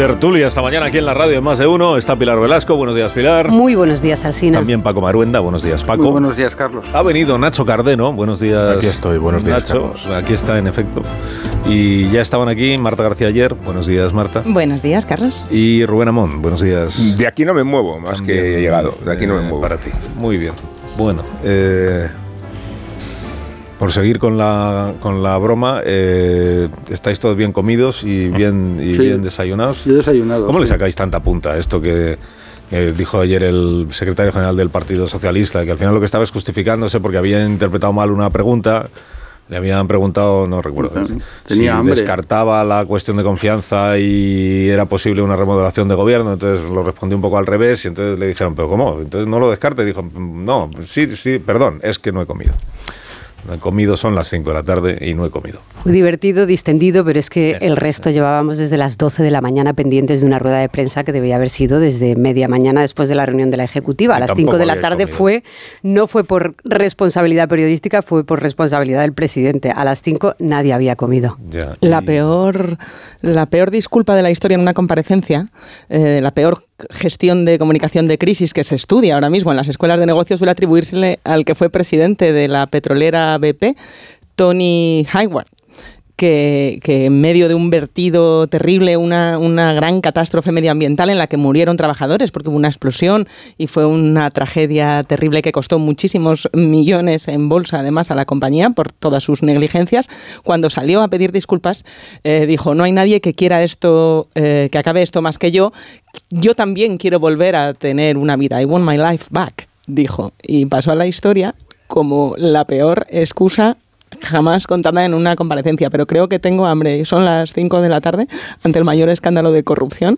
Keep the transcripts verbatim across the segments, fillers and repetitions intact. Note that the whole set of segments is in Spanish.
Tertulia esta mañana aquí en la radio de Más de Uno. Está Pilar Velasco. Buenos días, Pilar. Muy buenos días, Alsina. También Paco Maruenda. Buenos días, Paco. Muy buenos días, Carlos. Ha venido Nacho Cardeno. Buenos días. Aquí estoy. Buenos días, Nacho. Carlos. Aquí está, en efecto. Y ya estaban aquí Marta García ayer. Buenos días, Marta. Buenos días, Carlos. Y Rubén Amón. Buenos días. De aquí no me muevo, más También, que he llegado. De aquí no me eh, muevo. Para ti. Muy bien. Bueno, eh... por seguir con la con la broma, eh, estáis todos bien comidos y bien y Sí. bien desayunados. Yo he desayunado. ¿Cómo sí. le sacáis tanta punta a esto que, que dijo ayer el secretario general del Partido Socialista, que al final lo que estaba es justificándose porque había interpretado mal una pregunta? Le habían preguntado, no recuerdo, Tenía si hambre. descartaba la cuestión de confianza y era posible una remodelación de gobierno, entonces lo respondió un poco al revés y entonces le dijeron, ¿pero cómo? Entonces no lo descarte, y dijo, no, sí, sí, perdón, es que no he comido. No he comido, son las cinco de la tarde y no he comido. Muy divertido, distendido, pero es que Eso, el resto eso. llevábamos desde las doce de la mañana pendientes de una rueda de prensa que debía haber sido desde media mañana después de la reunión de la Ejecutiva. A Y las tampoco cinco de la habíais tarde comido. fue, no fue por responsabilidad periodística, fue por responsabilidad del presidente. A las cinco nadie había comido. Ya, La y- peor, la peor disculpa de la historia en una comparecencia, eh, la peor gestión de comunicación de crisis que se estudia ahora mismo en las escuelas de negocios suele atribuírsele al que fue presidente de la petrolera B P, Tony Hayward. Que, que en medio de un vertido terrible, una, una gran catástrofe medioambiental en la que murieron trabajadores porque hubo una explosión y fue una tragedia terrible que costó muchísimos millones en bolsa además a la compañía por todas sus negligencias, cuando salió a pedir disculpas eh, dijo, no hay nadie que quiera esto, eh, que acabe esto más que yo, yo también quiero volver a tener una vida, I want my life back, dijo, y pasó a la historia como la peor excusa jamás contada en una comparecencia, pero creo que tengo hambre. Son las cinco de la tarde ante el mayor escándalo de corrupción.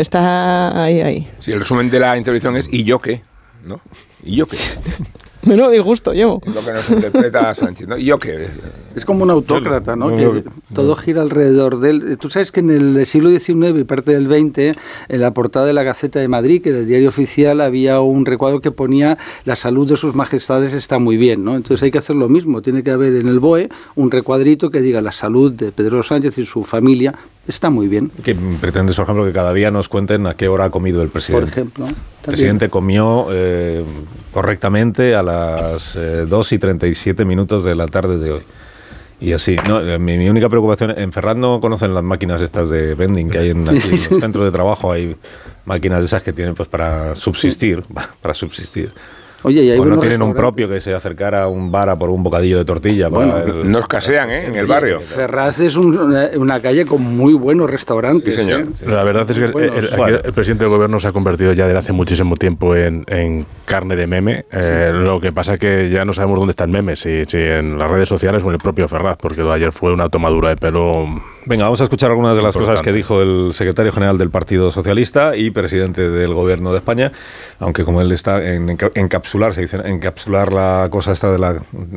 Está ahí, ahí. Sí, el resumen de la intervención es ¿y yo qué? ¿No? ¿Y yo qué? Menudo disgusto llevo. Es lo que nos interpreta Sánchez, ¿no? ¿Y yo qué? Es como un autócrata, ¿no? No, Que no, no. todo gira alrededor de él. Tú sabes que en el siglo diecinueve y parte del veinte, en la portada de la Gaceta de Madrid, que del diario oficial, había un recuadro que ponía la salud de sus majestades está muy bien, ¿no? Entonces hay que hacer lo mismo. Tiene que haber en el B O E un recuadrito que diga la salud de Pedro Sánchez y su familia está muy bien. Que pretendes, por ejemplo, que cada día nos cuenten a qué hora ha comido el presidente. Por ejemplo. El presidente comió eh, correctamente a las eh, dos y treinta y siete minutos de la tarde de hoy. Y así, no, eh, mi, mi única preocupación, en Ferraz no conocen las máquinas estas de vending que hay en, aquí, en los centros de trabajo, hay máquinas de esas que tienen pues para subsistir, para, para subsistir. Oye, y hay O no buenos tienen un restaurantes. propio que se acercara a un bar a por un bocadillo de tortilla. Bueno, para el- No escasean, ¿eh? En el barrio. Ferraz es un- una, una calle con muy buenos restaurantes. Sí, señor. ¿eh? Sí. La verdad es que el, Buenos. el- aquí Bueno. el presidente del gobierno se ha convertido ya desde hace muchísimo tiempo en, en carne de meme. Eh, lo que pasa es que ya no sabemos dónde está el meme, si, si en las redes sociales o en el propio Ferraz, porque lo de ayer fue una tomadura de pelo. Venga, vamos a escuchar algunas de las Importante. cosas que dijo el secretario general del Partido Socialista y presidente del Gobierno de España, aunque como él está en enca- encapsular, se dice, encapsular la cosa esta de, la,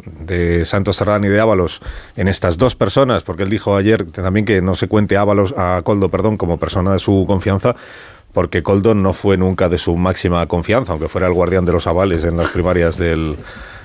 de Santos Cerdán y de Ábalos en estas dos personas, porque él dijo ayer también que no se cuente a Ábalos, a Koldo, perdón, como persona de su confianza, porque Koldo no fue nunca de su máxima confianza, aunque fuera el guardián de los avales en las primarias del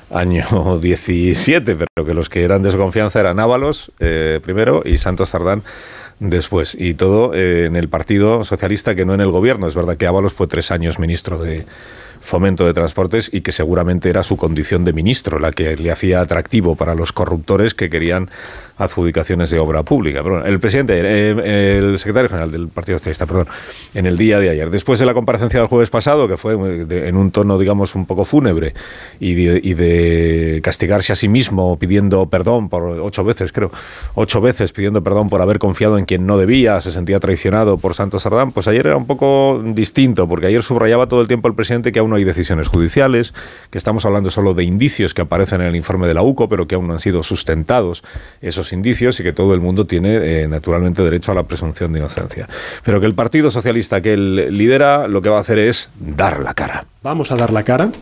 año diecisiete, pero que los que eran de su confianza eran Ábalos eh, primero y Santos Cerdán después. Y todo eh, en el Partido Socialista, que no en el gobierno. Es verdad que Ábalos fue tres años ministro de Fomento de Transportes y que seguramente era su condición de ministro la que le hacía atractivo para los corruptores que querían adjudicaciones de obra pública. Pero bueno, el presidente, eh, el secretario general del Partido Socialista, perdón, en el día de ayer, después de la comparecencia del jueves pasado, que fue de, en un tono, digamos, un poco fúnebre y de, y de castigarse a sí mismo pidiendo perdón por ocho veces, creo, ocho veces pidiendo perdón por haber confiado en quien no debía, se sentía traicionado por Santos Cerdán, pues ayer era un poco distinto, porque ayer subrayaba todo el tiempo el presidente que aún no hay decisiones judiciales, que estamos hablando solo de indicios que aparecen en el informe de la U C O, pero que aún no han sido sustentados esos indicios y que todo el mundo tiene eh, naturalmente derecho a la presunción de inocencia. Pero que el Partido Socialista que él lidera lo que va a hacer es dar la cara. Vamos a dar la cara,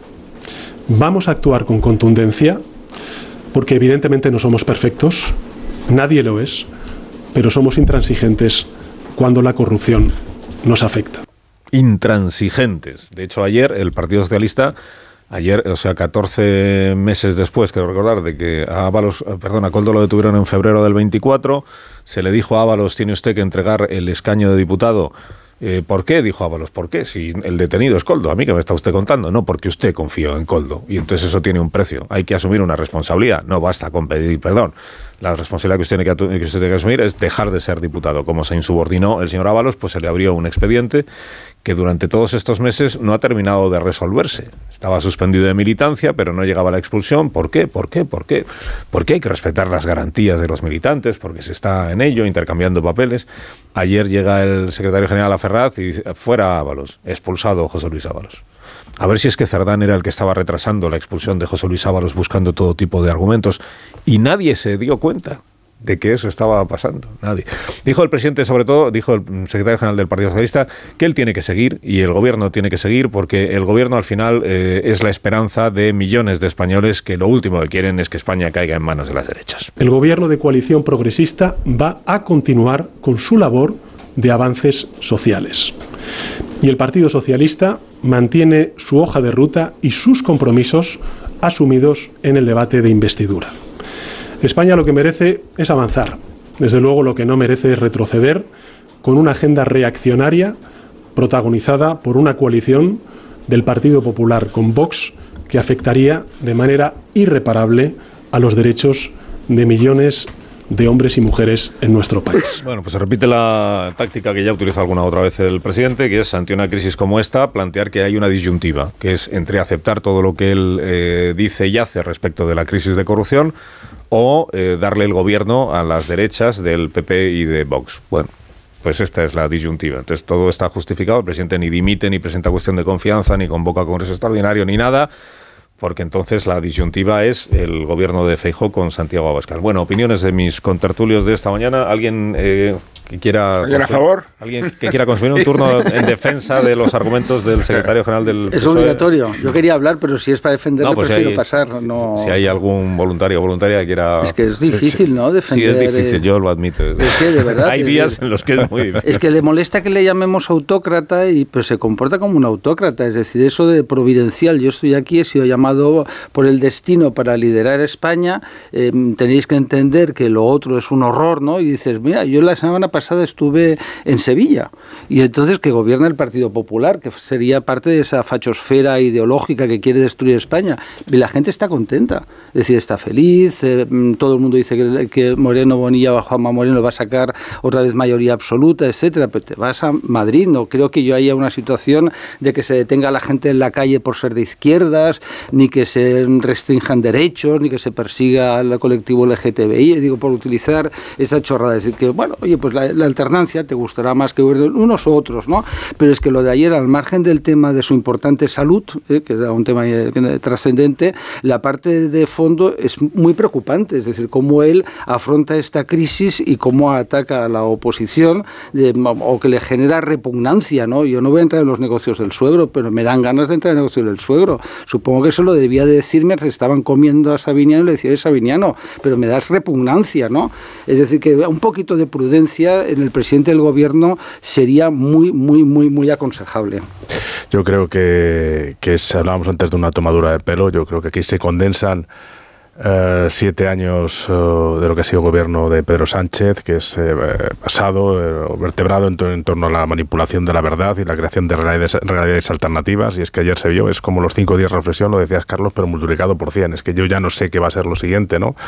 vamos a actuar con contundencia, porque evidentemente no somos perfectos, nadie lo es, pero somos intransigentes cuando la corrupción nos afecta. Intransigentes. De hecho, ayer el Partido Socialista, ayer, o sea, catorce meses después, quiero recordar, de que a Ábalos, perdón, a Koldo lo detuvieron en febrero del veinticuatro, se le dijo a Ábalos, tiene usted que entregar el escaño de diputado Eh, ¿Por qué? Dijo Ábalos. ¿Por qué? Si el detenido es Koldo. ¿A mí que me está usted contando? No, porque usted confió en Koldo. Y entonces eso tiene un precio. Hay que asumir una responsabilidad. No basta con pedir perdón. La responsabilidad que usted, tiene que, que usted tiene que asumir es dejar de ser diputado. Como se insubordinó el señor Ábalos, pues se le abrió un expediente que durante todos estos meses no ha terminado de resolverse. Estaba suspendido de militancia, pero no llegaba a la expulsión. ¿Por qué? ¿Por qué? ¿Por qué? Porque hay que respetar las garantías de los militantes, porque se está en ello, intercambiando papeles. Ayer llega el secretario general a Ferraz y dice, fuera Ábalos, expulsado José Luis Ábalos. A ver si es que Cerdán era el que estaba retrasando la expulsión de José Luis Ábalos buscando todo tipo de argumentos. Y nadie se dio cuenta de que eso estaba pasando. Nadie. Dijo el presidente, sobre todo, dijo el secretario general del Partido Socialista, que él tiene que seguir y el gobierno tiene que seguir porque el gobierno al final eh, es la esperanza de millones de españoles que lo último que quieren es que España caiga en manos de las derechas. El gobierno de coalición progresista va a continuar con su labor de avances sociales. Y el Partido Socialista mantiene su hoja de ruta y sus compromisos asumidos en el debate de investidura. España lo que merece es avanzar. Desde luego lo que no merece es retroceder con una agenda reaccionaria protagonizada por una coalición del Partido Popular con Vox que afectaría de manera irreparable a los derechos de millones de hombres y mujeres en nuestro país. Bueno, pues se repite la táctica que ya utilizó alguna otra vez el presidente, que es, ante una crisis como esta, plantear que hay una disyuntiva, que es entre aceptar todo lo que él eh, dice y hace respecto de la crisis de corrupción o eh, darle el gobierno a las derechas del P P y de Vox. Bueno, pues esta es la disyuntiva. Entonces todo está justificado, el presidente ni dimite, ni presenta cuestión de confianza, ni convoca congreso extraordinario, ni nada, porque entonces la disyuntiva es el gobierno de Feijóo con Santiago Abascal. Bueno, opiniones de mis contertulios de esta mañana. ¿Alguien eh, que quiera... ¿Alguien a favor? ¿Alguien que quiera consumir un turno en defensa de los argumentos del secretario general del P S O E? Es obligatorio. Yo quería hablar, pero si es para defenderle, no, pues prefiero si hay, pasar. No... Si hay algún voluntario o voluntaria que quiera... Es que es difícil, sí, ¿no? Defender... Sí, es difícil, yo lo admito. Es que, de verdad... hay días es, en los que es muy difícil. Es que le molesta que le llamemos autócrata, y pero se comporta como un autócrata. Es decir, eso de providencial. Yo estoy aquí, he sido llamado por el destino para liderar España. Eh, tenéis que entender que lo otro es un horror, ¿no? Y dices, mira, yo la semana pasada estuve en Sevilla, y entonces que gobierna el Partido Popular, que sería parte de esa fachosfera ideológica que quiere destruir España, y la gente está contenta, es decir, está feliz, eh, todo el mundo dice que, que Moreno Bonilla, Juanma Moreno va a sacar otra vez mayoría absoluta, etcétera, pero te vas a Madrid, no creo que yo haya una situación de que se detenga a la gente en la calle por ser de izquierdas, ni que se restrinjan derechos, ni que se persiga al colectivo L G T B I, digo, por utilizar esta chorrada, es decir, que bueno, oye, pues la, la alternancia te gustará más que unos u otros, ¿no? Pero es que lo de ayer, al margen del tema de su importante salud, eh, que era un tema eh, trascendente, la parte de fondo es muy preocupante, es decir, cómo él afronta esta crisis y cómo ataca a la oposición, eh, o que le genera repugnancia, ¿no? Yo no voy a entrar en los negocios del suegro, pero me dan ganas de entrar en los negocios del suegro. Supongo que eso lo debía de decirme, se estaban comiendo a Sabiniano y le decía, es Sabiniano, pero me das repugnancia, ¿no? Es decir, que un poquito de prudencia en el presidente del gobierno sería muy, muy, muy, muy aconsejable. Yo creo que, que es, hablábamos antes de una tomadura de pelo, yo creo que aquí se condensan eh, siete años eh, de lo que ha sido gobierno de Pedro Sánchez, que es eh, basado, eh, vertebrado en, to en torno a la manipulación de la verdad y la creación de realidades, realidades alternativas, y es que ayer se vio, es como los cinco días de reflexión, lo decías Carlos, pero multiplicado por cien, es que yo ya no sé qué va a ser lo siguiente, ¿no?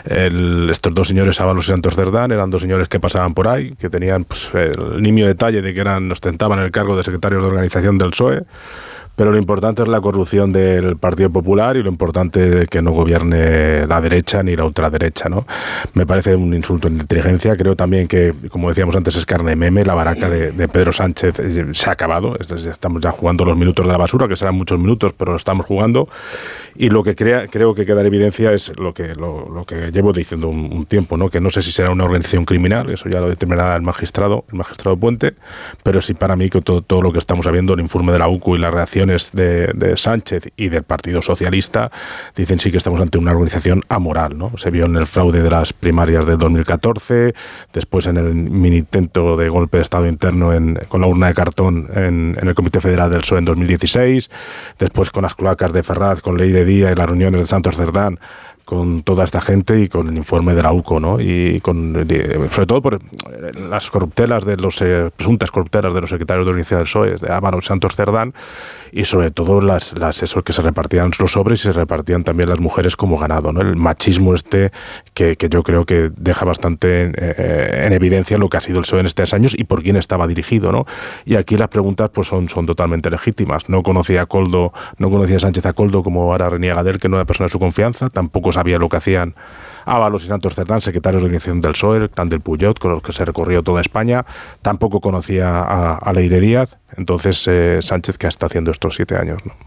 El, estos dos señores, Ábalos y Santos Cerdán, eran dos señores que pasaban por ahí, que tenían pues, el nimio detalle de que eran, ostentaban el cargo de secretarios de organización del P S O E, pero lo importante es la corrupción del Partido Popular y lo importante es que no gobierne la derecha ni la ultraderecha, ¿no? Me parece un insulto en inteligencia. Creo también que, como decíamos antes, es carne de meme. La baraca de, de Pedro Sánchez se ha acabado. Estamos ya jugando los minutos de la basura, que serán muchos minutos, pero lo estamos jugando. Y lo que crea, creo que queda en evidencia es lo que, lo, lo que llevo diciendo un, un tiempo, ¿no? Que no sé si será una organización criminal, eso ya lo determinará el magistrado, el magistrado Puente, pero sí para mí que todo, todo lo que estamos viendo, el informe de la U C U y las reacciones De, de Sánchez y del Partido Socialista dicen sí que estamos ante una organización amoral, ¿no? Se vio en el fraude de las primarias del dos mil catorce, después en el mini intento de golpe de Estado interno en, con la urna de cartón en, en el Comité Federal del P S O E en dos mil dieciséis, después con las cloacas de Ferraz, con Ley de Día y las reuniones de Santos Cerdán, con toda esta gente y con el informe de la U C O, ¿no? Y con, sobre todo por las corruptelas de los eh, presuntas corruptelas de los secretarios de organización del P S O E, de Ábalos, Santos Cerdán, y sobre todo las, las esos que se repartían los sobres y se repartían también las mujeres como ganado, ¿no? El machismo este que, que yo creo que deja bastante eh, en evidencia lo que ha sido el P S O E en estos años y por quién estaba dirigido, ¿no? Y aquí las preguntas pues son, son totalmente legítimas. No conocía a Koldo, no conocía a Sánchez a Koldo, como ahora reniega de él, que no era persona de su confianza, tampoco sabía lo que hacían Ábalos y Santos Cerdán, secretarios de organización del P S O E, el clan del Puyot, con los que se recorrió toda España. Tampoco conocía a, a Leire Díaz. Entonces, eh, Sánchez, ¿qué está haciendo estos siete años, ¿no?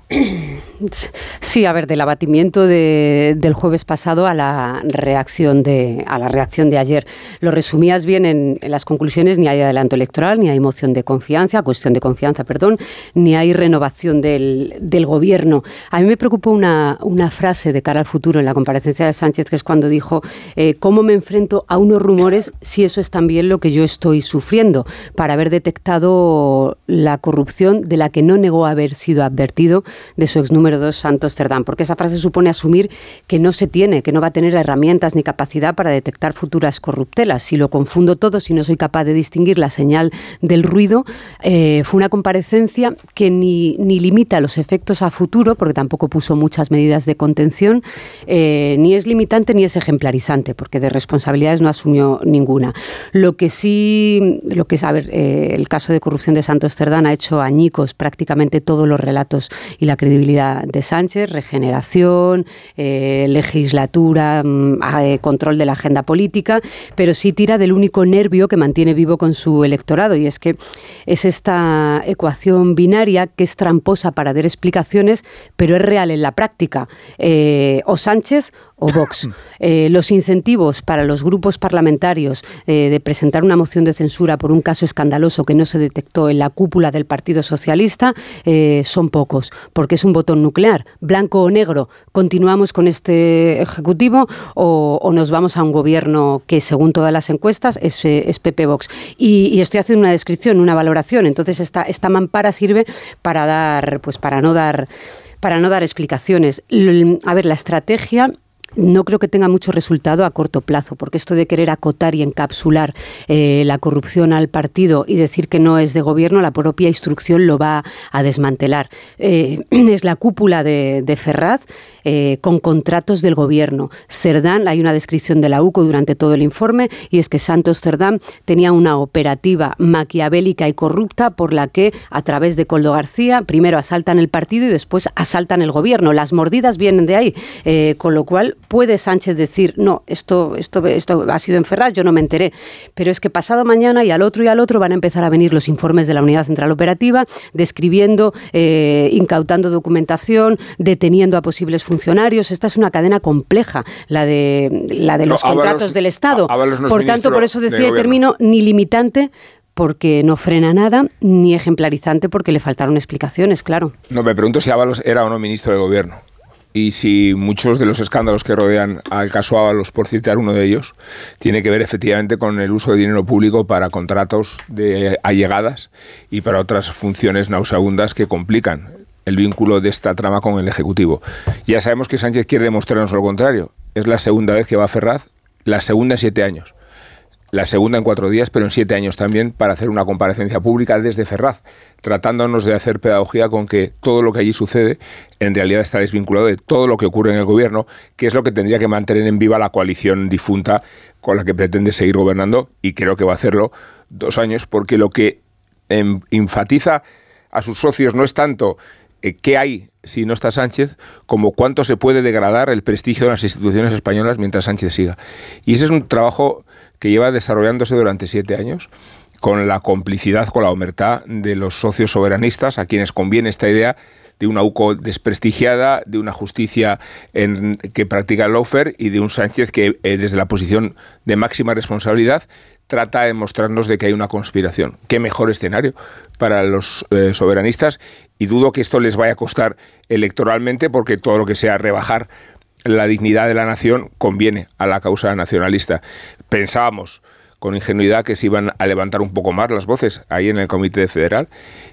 Sí, a ver, del abatimiento de, del jueves pasado a la reacción de a la reacción de ayer. Lo resumías bien en, en las conclusiones. Ni hay adelanto electoral, ni hay moción de confianza, cuestión de confianza, perdón, ni hay renovación del, del gobierno. A mí me preocupó una, una frase de cara al futuro en la comparecencia de Sánchez, que es cuando dijo, eh, ¿cómo me enfrento a unos rumores si eso es también lo que yo estoy sufriendo? Para haber detectado la corrupción de la que no negó haber sido advertido de su ex número dos, Santos Cerdán, porque esa frase supone asumir que no se tiene, que no va a tener herramientas ni capacidad para detectar futuras corruptelas. Si lo confundo todo, si no soy capaz de distinguir la señal del ruido, eh, fue una comparecencia que ni, ni limita los efectos a futuro, porque tampoco puso muchas medidas de contención, eh, ni es limitante ni es ejemplarizante, porque de responsabilidades no asumió ninguna. Lo que sí, lo que es, a ver, eh, el caso de corrupción de Santos Cerdán ha hecho añicos prácticamente todos los relatos y la credibilidad de Sánchez, regeneración, eh, legislatura, eh, control de la agenda política, pero sí tira del único nervio que mantiene vivo con su electorado, y es que es esta ecuación binaria que es tramposa para dar explicaciones, pero es real en la práctica. Eh, o Sánchez o Vox. Eh, los incentivos para los grupos parlamentarios eh, de presentar una moción de censura por un caso escandaloso que no se detectó en la cúpula del Partido Socialista eh, son pocos, porque es un botón nuclear, blanco o negro. ¿Continuamos con este Ejecutivo o, o nos vamos a un gobierno que, según todas las encuestas, es, es P P Vox? Y, y estoy haciendo una descripción, una valoración. Entonces esta, esta mampara sirve para dar, pues para no dar, para no dar explicaciones. A ver, la estrategia no creo que tenga mucho resultado a corto plazo, porque esto de querer acotar y encapsular eh, la corrupción al partido y decir que no es de gobierno, la propia instrucción lo va a desmantelar. Eh, es la cúpula de, de Ferraz eh, con contratos del gobierno. Cerdán, hay una descripción de la U C O durante todo el informe, y es que Santos Cerdán tenía una operativa maquiavélica y corrupta por la que, a través de Koldo García, primero asaltan el partido y después asaltan el gobierno. Las mordidas vienen de ahí, eh, con lo cual puede Sánchez decir, no, esto, esto, esto ha sido en Ferraz, yo no me enteré. Pero es que pasado mañana y al otro y al otro van a empezar a venir los informes de la Unidad Central Operativa, describiendo, eh, incautando documentación, deteniendo a posibles funcionarios. Esta es una cadena compleja, la de, la de los no, contratos Ábalos, del Estado. No por tanto, por eso decía de término ni limitante, porque no frena nada, ni ejemplarizante, porque le faltaron explicaciones, claro. No, me pregunto si Ábalos era o no ministro de Gobierno. Y si muchos de los escándalos que rodean al caso Ábalos, por citar uno de ellos, tiene que ver efectivamente con el uso de dinero público para contratos de allegadas y para otras funciones nauseabundas que complican el vínculo de esta trama con el Ejecutivo. Ya sabemos que Sánchez quiere demostrarnos lo contrario. Es la segunda vez que va a Ferraz, la segunda en siete años. La segunda en cuatro días, pero en siete años también, para hacer una comparecencia pública desde Ferraz, tratándonos de hacer pedagogía con que todo lo que allí sucede en realidad está desvinculado de todo lo que ocurre en el gobierno, que es lo que tendría que mantener en viva la coalición difunta con la que pretende seguir gobernando, y creo que va a hacerlo dos años, porque lo que eh, enfatiza a sus socios no es tanto eh, qué hay si no está Sánchez, como cuánto se puede degradar el prestigio de las instituciones españolas mientras Sánchez siga. Y ese es un trabajo que lleva desarrollándose durante siete años, con la complicidad, con la omertá de los socios soberanistas, a quienes conviene esta idea de una U C O desprestigiada, de una justicia en, que practica el lawfare, y de un Sánchez que, eh, desde la posición de máxima responsabilidad, trata de mostrarnos de que hay una conspiración. ¿Qué mejor escenario para los eh, soberanistas? Y dudo que esto les vaya a costar electoralmente, porque todo lo que sea rebajar la dignidad de la nación conviene a la causa nacionalista. Pensábamos con ingenuidad que se iban a levantar un poco más las voces ahí en el Comité Federal,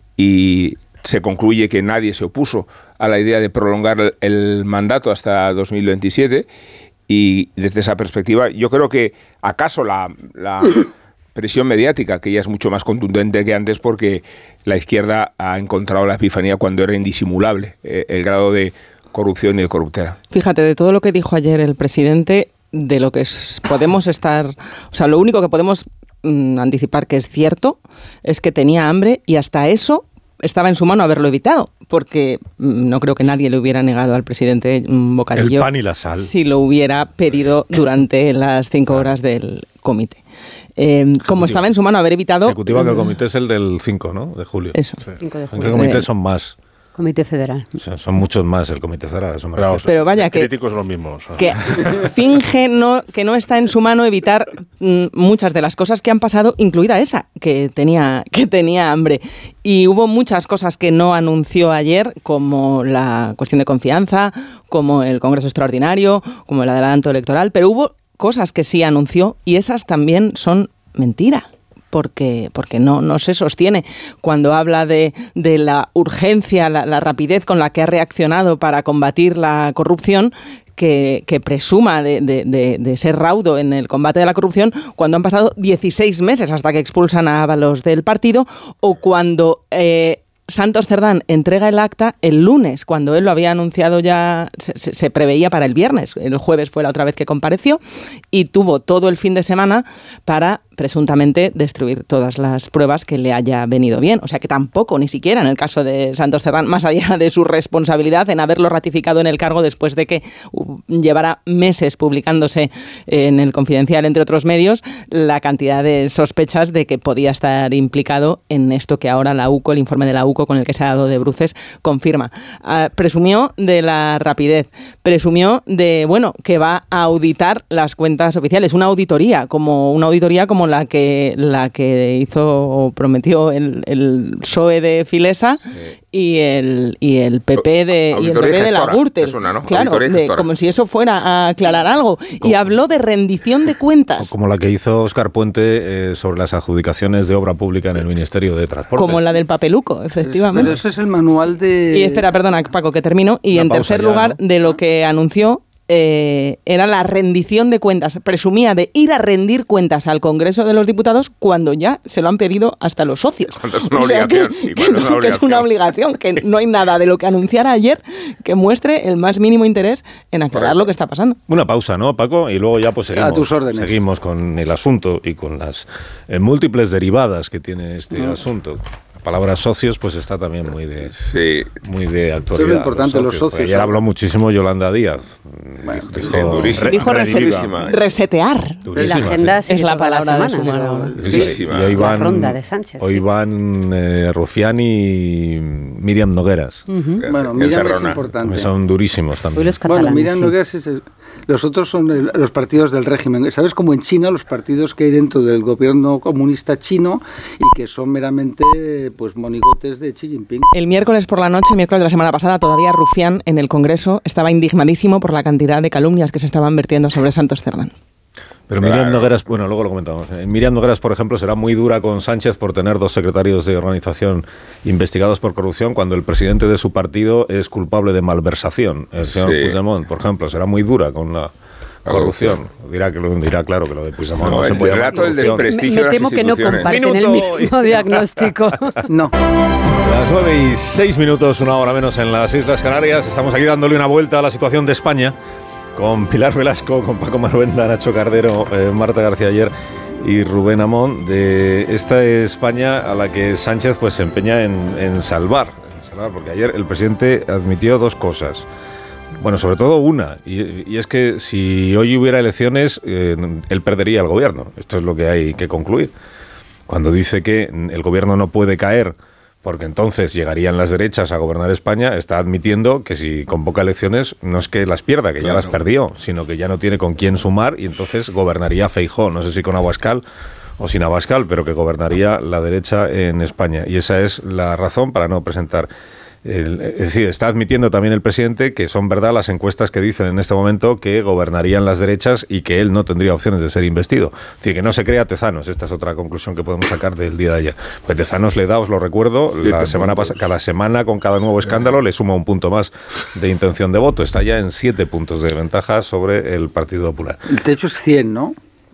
y se concluye que nadie se opuso a la idea de prolongar el mandato hasta dos mil veintisiete, Y desde esa perspectiva, yo creo que acaso la, la presión mediática, que ya es mucho más contundente que antes, porque la izquierda ha encontrado la epifanía cuando era indisimulable eh, el grado de corrupción y de corruptela. Fíjate, de todo lo que dijo ayer el presidente, de lo que es, podemos estar... O sea, lo único que podemos mmm, anticipar que es cierto es que tenía hambre y hasta eso estaba en su mano haberlo evitado, porque no creo que nadie le hubiera negado al presidente un bocadillo. El pan y la sal. Si lo hubiera pedido durante las cinco horas del comité. Eh, como estaba en su mano haber evitado... Ejecutiva, que el comité es el del cinco, ¿no? De julio. Eso. Sí. cinco de julio. ¿En qué comité son más? Comité Federal. O sea, son muchos más el Comité Federal. Eso me Pero, refiero. Pero vaya que... Críticos los mismos. que finge no, que no está en su mano evitar mm, muchas de las cosas que han pasado, incluida esa, que tenía, que tenía hambre. Y hubo muchas cosas que no anunció ayer, como la cuestión de confianza, como el Congreso Extraordinario, como el adelanto electoral, pero hubo cosas que sí anunció y esas también son mentira. Porque, porque no, no se sostiene. Cuando habla de, de la urgencia, la, la rapidez con la que ha reaccionado para combatir la corrupción, que, que presuma de, de, de, de ser raudo en el combate de la corrupción, cuando han pasado dieciséis meses hasta que expulsan a Ábalos del partido, o cuando... Eh, Santos Cerdán entrega el acta el lunes, cuando él lo había anunciado ya, se, se preveía para el viernes. El jueves fue la otra vez que compareció y tuvo todo el fin de semana para presuntamente destruir todas las pruebas que le haya venido bien. O sea que tampoco, ni siquiera en el caso de Santos Cerdán, más allá de su responsabilidad en haberlo ratificado en el cargo después de que llevara meses publicándose en el Confidencial, entre otros medios, la cantidad de sospechas de que podía estar implicado en esto que ahora la U C O, el informe de la U C O con el que se ha dado de bruces, confirma. Uh, presumió de la rapidez, presumió de, bueno, que va a auditar las cuentas oficiales, una auditoría, como una auditoría como la que la que hizo o prometió el, el P S O E de Filesa, sí. y el y el P P de y el P P de la Gürtel, ¿no? Claro, de, como si eso fuera a aclarar algo. Como, y habló de rendición de cuentas. Como la que hizo Óscar Puente eh, sobre las adjudicaciones de obra pública en el Ministerio de Transporte. Como la del papeluco, efectivamente. Pero eso es el manual de... Y espera, perdona, Paco, que termino. Y Una en tercer ya, lugar, ¿no? de lo que anunció, eh, era la rendición de cuentas. Presumía de ir a rendir cuentas al Congreso de los Diputados cuando ya se lo han pedido hasta los socios. Cuando es una obligación. Que, que, no, es una que es una obligación, que no hay nada de lo que anunciara ayer que muestre el más mínimo interés en aclarar Correcto. Lo que está pasando. Una pausa, ¿no, Paco? Y luego ya pues seguimos, a tus órdenes. Seguimos con el asunto y con las eh, múltiples derivadas que tiene este no. asunto. La palabra socios pues está también muy de sí. muy de actualidad. Eso es lo importante, los socios. Los socios ayer habló muchísimo Yolanda Díaz. Bueno, dijo, dijo, durísima, dijo resetear. resetear. Durísima, la agenda sí. es la palabra de su mano. Durísima. Y hoy van, la ronda de Sánchez. Hoy sí. van eh, Rufián y Miriam Nogueras. Uh-huh. Bueno, Miriam es importante. Son durísimos también. Los catalanes, bueno, Miriam sí. Nogueras es el, los otros son el, los partidos del régimen. ¿Sabes? Como en China, los partidos que hay dentro del gobierno comunista chino y que son meramente pues monigotes de Xi Jinping. El miércoles por la noche, el miércoles de la semana pasada, todavía Rufián en el Congreso estaba indignadísimo por la cantidad de calumnias que se estaban vertiendo sobre Santos Cerdán. Pero Miriam claro. Nogueras, bueno, luego lo comentamos. Miriam Nogueras, por ejemplo, será muy dura con Sánchez por tener dos secretarios de organización investigados por corrupción cuando el presidente de su partido es culpable de malversación. El señor sí. Puigdemont, por ejemplo, será muy dura con la corrupción. Dirá que lo dirá claro que lo de Puigdemont no, no se puede llamar corrupción. Me, me temo que no comparten Minuto. el mismo diagnóstico. No. Las nueve y seis minutos, una hora menos en las Islas Canarias. Estamos aquí dándole una vuelta a la situación de España con Pilar Velasco, con Paco Maruenda, Nacho Cardero, eh, Marta García Ayer y Rubén Amón, de esta España a la que Sánchez pues se empeña en, en salvar, en salvar, porque ayer el presidente admitió dos cosas. Bueno, sobre todo una, y, y es que si hoy hubiera elecciones, eh, él perdería el gobierno. Esto es lo que hay que concluir. Cuando dice que el gobierno no puede caer porque entonces llegarían las derechas a gobernar España, está admitiendo que si convoca elecciones no es que las pierda, que claro. ya las perdió, sino que ya no tiene con quién sumar y entonces gobernaría Feijóo, no sé si con Abascal o sin Abascal, pero que gobernaría la derecha en España. Y esa es la razón para no presentar El, es decir, está admitiendo también el presidente que son verdad las encuestas que dicen en este momento que gobernarían las derechas y que él no tendría opciones de ser investido. Es decir, que no se crea Tezanos. Esta es otra conclusión que podemos sacar del día de ayer. Pues Tezanos le da, os lo recuerdo, la semana pasada, cada semana con cada nuevo escándalo le suma un punto más de intención de voto. Está ya en siete puntos de ventaja sobre el Partido Popular. El techo es cien, ¿no?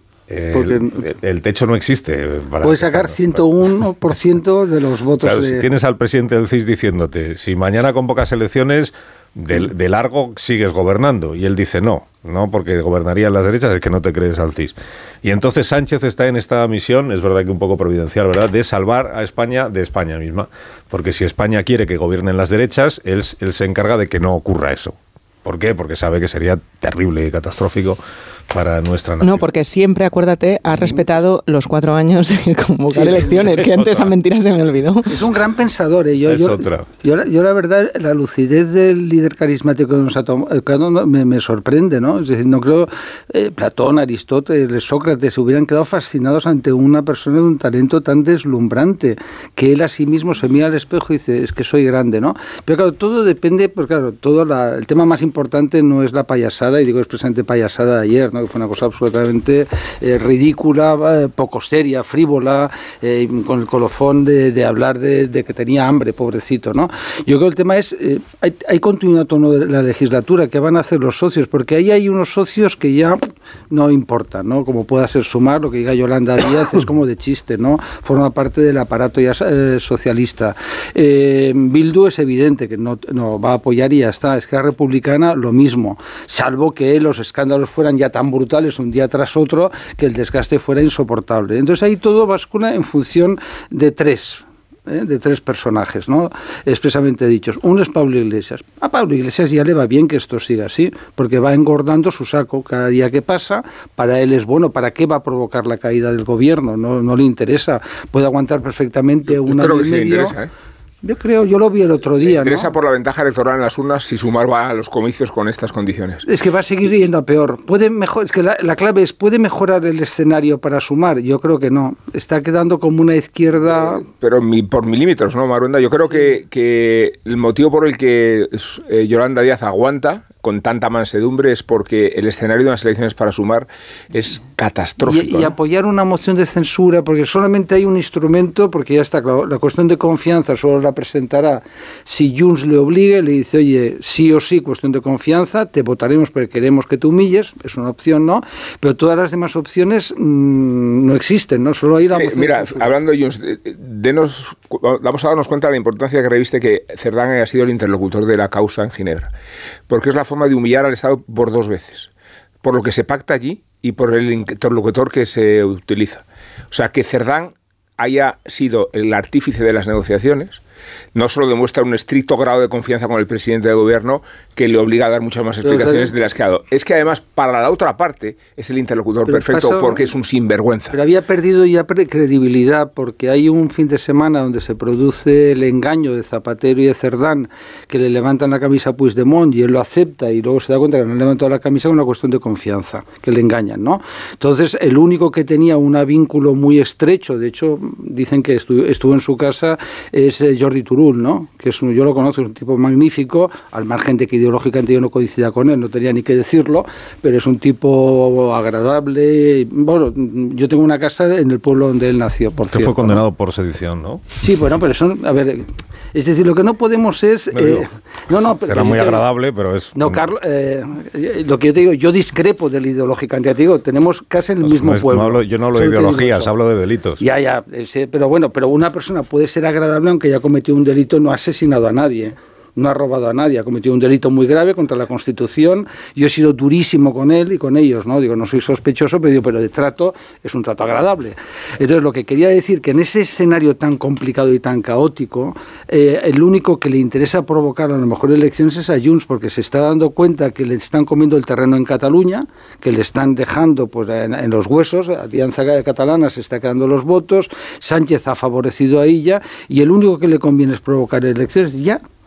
El, el, el techo no existe. Puede sacar ciento uno por ciento de los votos. Claro, de... Si tienes al presidente del C I S diciéndote, si mañana convocas elecciones, de, de largo sigues gobernando. Y él dice no, no porque gobernarían las derechas, es que no te crees al C I S. Y entonces Sánchez está en esta misión, es verdad que un poco providencial, ¿verdad?, de salvar a España de España misma. Porque si España quiere que gobiernen las derechas, él, él se encarga de que no ocurra eso. ¿Por qué? Porque sabe que sería terrible y catastrófico para nuestra nación. No, porque siempre, acuérdate, ha respetado los cuatro años de convocar sí, elecciones, que antes esa mentira se me olvidó. Es un gran pensador. ¿eh? Yo, es yo, otra. Yo, yo, yo, la verdad, la lucidez del líder carismático que nos ha tomado me, me sorprende, ¿no? Es decir, no creo... Eh, Platón, Aristóteles, Sócrates se hubieran quedado fascinados ante una persona de un talento tan deslumbrante, que él a sí mismo se mira al espejo y dice, es que soy grande, ¿no? Pero claro, todo depende, porque claro, todo la, el tema más importante no es la payasada, y digo expresamente payasada de ayer, ¿no? Que fue una cosa absolutamente eh, ridícula, eh, poco seria, frívola, eh, con el colofón de, de hablar de, de que tenía hambre, pobrecito, ¿no? Yo creo que el tema es, eh, hay, hay continuidad o no de la legislatura, ¿qué van a hacer los socios? Porque ahí hay unos socios que ya no importan, ¿no? Como pueda ser Sumar, lo que diga Yolanda Díaz es como de chiste, ¿no? Forma parte del aparato ya eh, socialista. Eh, Bildu es evidente que no, no va a apoyar y ya está. Esquerra Republicana lo mismo, salvo que los escándalos fueran ya tan brutales un día tras otro que el desgaste fuera insoportable. Entonces ahí todo bascula en función de tres, ¿eh? de tres personajes, ¿no? Expresamente dichos. Uno es Pablo Iglesias. A Pablo Iglesias ya le va bien que esto siga así, porque va engordando su saco cada día que pasa. Para él es bueno. ¿Para qué va a provocar la caída del gobierno? No, no le interesa. Puede aguantar perfectamente un año y medio. Interesa, ¿eh? Yo creo, yo lo vi el otro día. Me interesa, ¿no? Por la ventaja electoral en las urnas si Sumar va a los comicios con estas condiciones. Es que va a seguir yendo a peor. Puede mejor, es que la, la clave es, ¿puede mejorar el escenario para Sumar? Yo creo que no. Está quedando como una izquierda... Eh, pero mi, por milímetros, ¿no, Maruenda? Yo creo sí. que, que el motivo por el que eh, Yolanda Díaz aguanta con tanta mansedumbre es porque el escenario de las elecciones para Sumar es catastrófico. Y, y ¿no? apoyar una moción de censura, porque solamente hay un instrumento, porque ya está claro, la cuestión de confianza solo la presentará si Junts le obligue, le dice, oye, sí o sí, cuestión de confianza, te votaremos porque queremos que te humilles, es una opción, ¿no? Pero todas las demás opciones mmm, no existen, ¿no? Solo hay la moción eh, Mira, de censura. Hablando de Junts, denos, vamos a darnos cuenta de la importancia que reviste que Cerdán haya sido el interlocutor de la causa en Ginebra, porque es la forma de humillar al Estado por dos veces, por lo que se pacta allí y por el interlocutor que se utiliza. O sea, que Cerdán haya sido el artífice de las negociaciones no solo demuestra un estricto grado de confianza con el presidente del gobierno que le obliga a dar muchas más explicaciones de las que ha dado. Es que además, para la otra parte, es el interlocutor pero perfecto pasó, porque es un sinvergüenza. Pero había perdido ya credibilidad porque hay un fin de semana donde se produce el engaño de Zapatero y de Cerdán, que le levantan la camisa a Puigdemont y él lo acepta y luego se da cuenta que no le levantó la camisa, es una cuestión de confianza, que le engañan, ¿no? Entonces, el único que tenía un vínculo muy estrecho, de hecho, dicen que estuvo, estuvo en su casa, es eh, Jordi Turull, ¿no? Que es un, yo lo conozco, es un tipo magnífico, al margen de que ideológicamente yo no coincida con él, no tenía ni que decirlo, pero es un tipo agradable. Bueno, yo tengo una casa en el pueblo donde él nació, por Usted cierto. fue condenado ¿no? por sedición, ¿no? Sí, bueno, pero eso, a ver, es decir, lo que no podemos es... No, digo, eh, no, no, será pero muy te, agradable, pero es... No, Carlos, eh, lo que yo te digo, yo discrepo del ideológicamente, ya te digo, tenemos casi el pues mismo no es, pueblo. No hablo, yo no hablo de ideologías, hablo de delitos. Ya, ya, ese, pero bueno, pero una persona puede ser agradable aunque haya cometido un delito, no ha asesinado a nadie. No ha robado a nadie, ha cometido un delito muy grave contra la Constitución. Yo he sido durísimo con él y con ellos, ¿no? Digo, no soy sospechoso, pero, digo, pero de trato es un trato agradable. Entonces, lo que quería decir que en ese escenario tan complicado y tan caótico, eh, el único que le interesa provocar a lo mejor elecciones es a Junts, porque se está dando cuenta que le están comiendo el terreno en Cataluña, que le están dejando pues en, en los huesos, Alianza Catalana se está quedando los votos, Sánchez ha favorecido a ella, y el único que le conviene es provocar elecciones ya.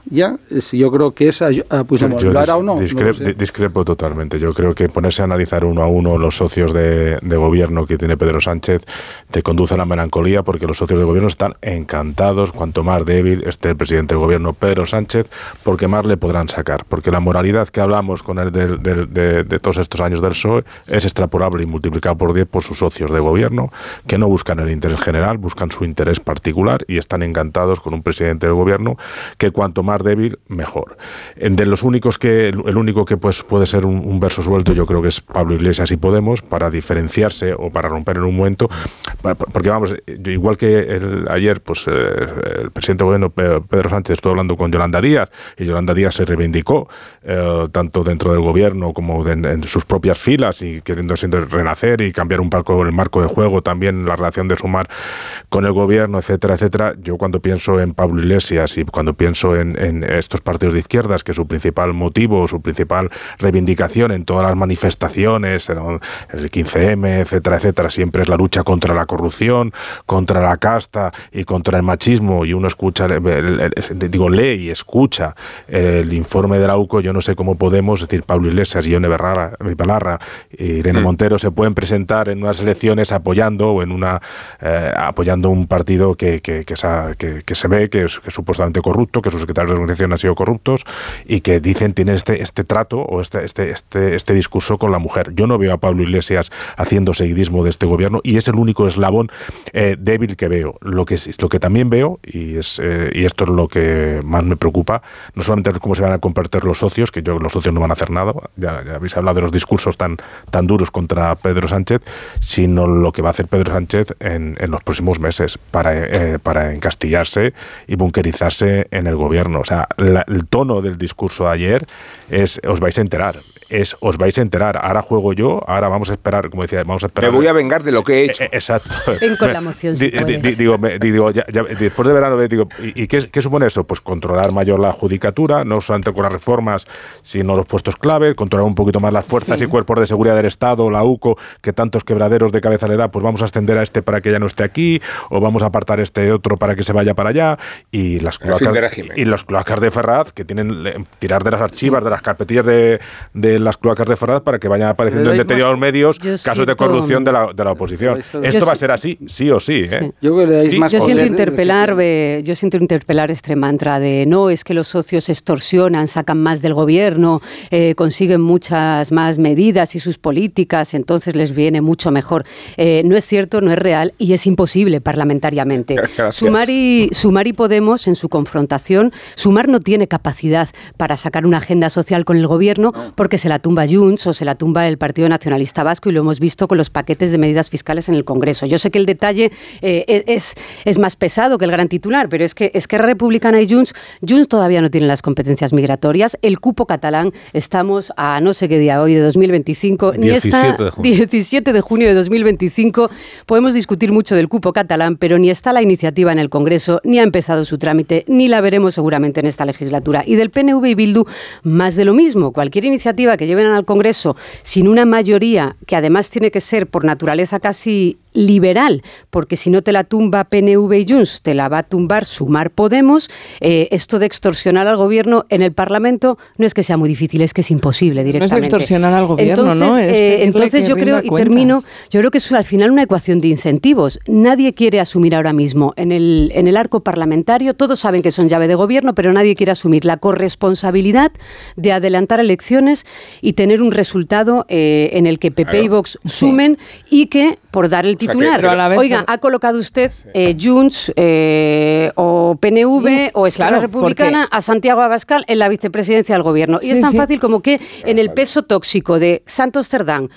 ya. Yo creo que es a, a Puigdemont. ¿Lo hará o no? Discrepo, no lo sé. Discrepo totalmente. Yo creo que ponerse a analizar uno a uno los socios de, de gobierno que tiene Pedro Sánchez te conduce a la melancolía, porque los socios de gobierno están encantados cuanto más débil esté el presidente del gobierno, Pedro Sánchez, porque más le podrán sacar. Porque la moralidad que hablamos con él de, de, de, de todos estos años del P S O E es extrapolable y multiplicado por diez por sus socios de gobierno, que no buscan el interés general, buscan su interés particular y están encantados con un presidente del gobierno que cuanto más débil, mejor. De los únicos que, el único que pues puede ser un, un verso suelto, yo creo que es Pablo Iglesias y Podemos, para diferenciarse o para romper en un momento, porque vamos, igual que el, ayer, pues eh, el presidente del gobierno Pedro Sánchez estuvo hablando con Yolanda Díaz, y Yolanda Díaz se reivindicó, eh, tanto dentro del gobierno como de, en sus propias filas, y queriendo siendo renacer y cambiar un poco el marco de juego, también la relación de Sumar con el gobierno, etcétera, etcétera. Yo cuando pienso en Pablo Iglesias y cuando pienso en, en estos partidos de izquierdas, que su principal motivo, su principal reivindicación en todas las manifestaciones, en el quince eme, etcétera, etcétera, siempre es la lucha contra la corrupción, contra la casta y contra el machismo, y uno escucha, el, el, el, digo, lee y escucha el informe de la U C O, yo no sé cómo Podemos, es decir, Pablo Iglesias, Ione Belarra, Belarra y Irene mm. Montero se pueden presentar en unas elecciones apoyando o en una eh, apoyando un partido que, que, que, que, que se ve que es, que es supuestamente corrupto, que sus secretarios de organización han sido corruptos y que dicen tiene este, este trato o este, este, este, este discurso con la mujer. Yo no veo a Pablo Iglesias haciendo seguidismo de este gobierno y es el único eslabón eh, débil que veo. Lo que, lo que también veo, y, es, eh, y esto es lo que más me preocupa, no solamente cómo se van a comportar los socios, que yo los socios no van a hacer nada, ya, ya habéis hablado de los discursos tan, tan duros contra Pedro Sánchez, sino lo que va a hacer Pedro Sánchez en, en los próximos meses para, eh, para encastillarse y bunkerizarse en el gobierno. O sea, la, el tono del discurso de ayer es, os vais a enterar, es, os vais a enterar, ahora juego yo, ahora vamos a esperar, como decía, vamos a esperar. Me voy a vengar de lo que he hecho. Eh, exacto. Ven con la moción, si di, di, digo, me, digo ya, ya, después de verano, digo, ¿y, y qué, qué supone eso? Pues controlar mayor la judicatura, no solamente con las reformas, sino los puestos clave, controlar un poquito más las fuerzas sí. y cuerpos de seguridad del Estado, la U C O, que tantos quebraderos de cabeza le da, pues vamos a extender a este para que ya no esté aquí, o vamos a apartar este otro para que se vaya para allá, y las cloacas de, y los cloacas de Ferraz, que tienen le, tirar de las archivas, sí. de las carpetillas de, de las cloacas de Ferraz para que vayan apareciendo en determinados medios casos siento, de corrupción de la, de la oposición. Esto va a ser así, sí o sí. ¿eh? sí. Yo, sí. yo siento interpelar, de, yo siento interpelar este mantra de no, es que los socios extorsionan, sacan más del gobierno, eh, consiguen muchas más medidas y sus políticas, entonces les viene mucho mejor. Eh, no es cierto, no es real y es imposible parlamentariamente. Sumar y, Sumar y Podemos, en su confrontación, Sumar no tiene capacidad para sacar una agenda social con el gobierno porque se la tumba Junts o se la tumba el Partido Nacionalista Vasco, y lo hemos visto con los paquetes de medidas fiscales en el Congreso. Yo sé que el detalle eh, es, es más pesado que el gran titular, pero es que Esquerra Republicana y Junts, Junts todavía no tienen las competencias migratorias. El cupo catalán, estamos a no sé qué día hoy de dos mil veinticinco, ni está diecisiete de junio de dos mil veinticinco. Podemos discutir mucho del cupo catalán, pero ni está la iniciativa en el Congreso, ni ha empezado su trámite, ni la veremos seguramente en esta legislatura. Y del P N V y Bildu, más de lo mismo. Cualquier iniciativa que lleven al Congreso sin una mayoría, que además tiene que ser por naturaleza casi liberal, porque si no te la tumba P N V y Junts, te la va a tumbar Sumar Podemos. Eh, esto de extorsionar al gobierno en el Parlamento no es que sea muy difícil, es que es imposible directamente. No es extorsionar al gobierno, entonces, ¿no? Es eh, entonces yo creo, y cuentas. termino, yo creo que es al final una ecuación de incentivos. Nadie quiere asumir ahora mismo en el, en el arco parlamentario, todos saben que son llave de gobierno, pero nadie quiere asumir la corresponsabilidad de adelantar elecciones y tener un resultado eh, en el que P P claro. y Vox sumen sí. y que, por dar el titular, o sea que, a la vez, oiga, ha colocado usted eh, Junts eh, o P N V sí, o Esquerra claro, Republicana porque... a Santiago Abascal en la vicepresidencia del gobierno. Y sí, es tan sí. fácil como que en el peso tóxico de Santos Cerdán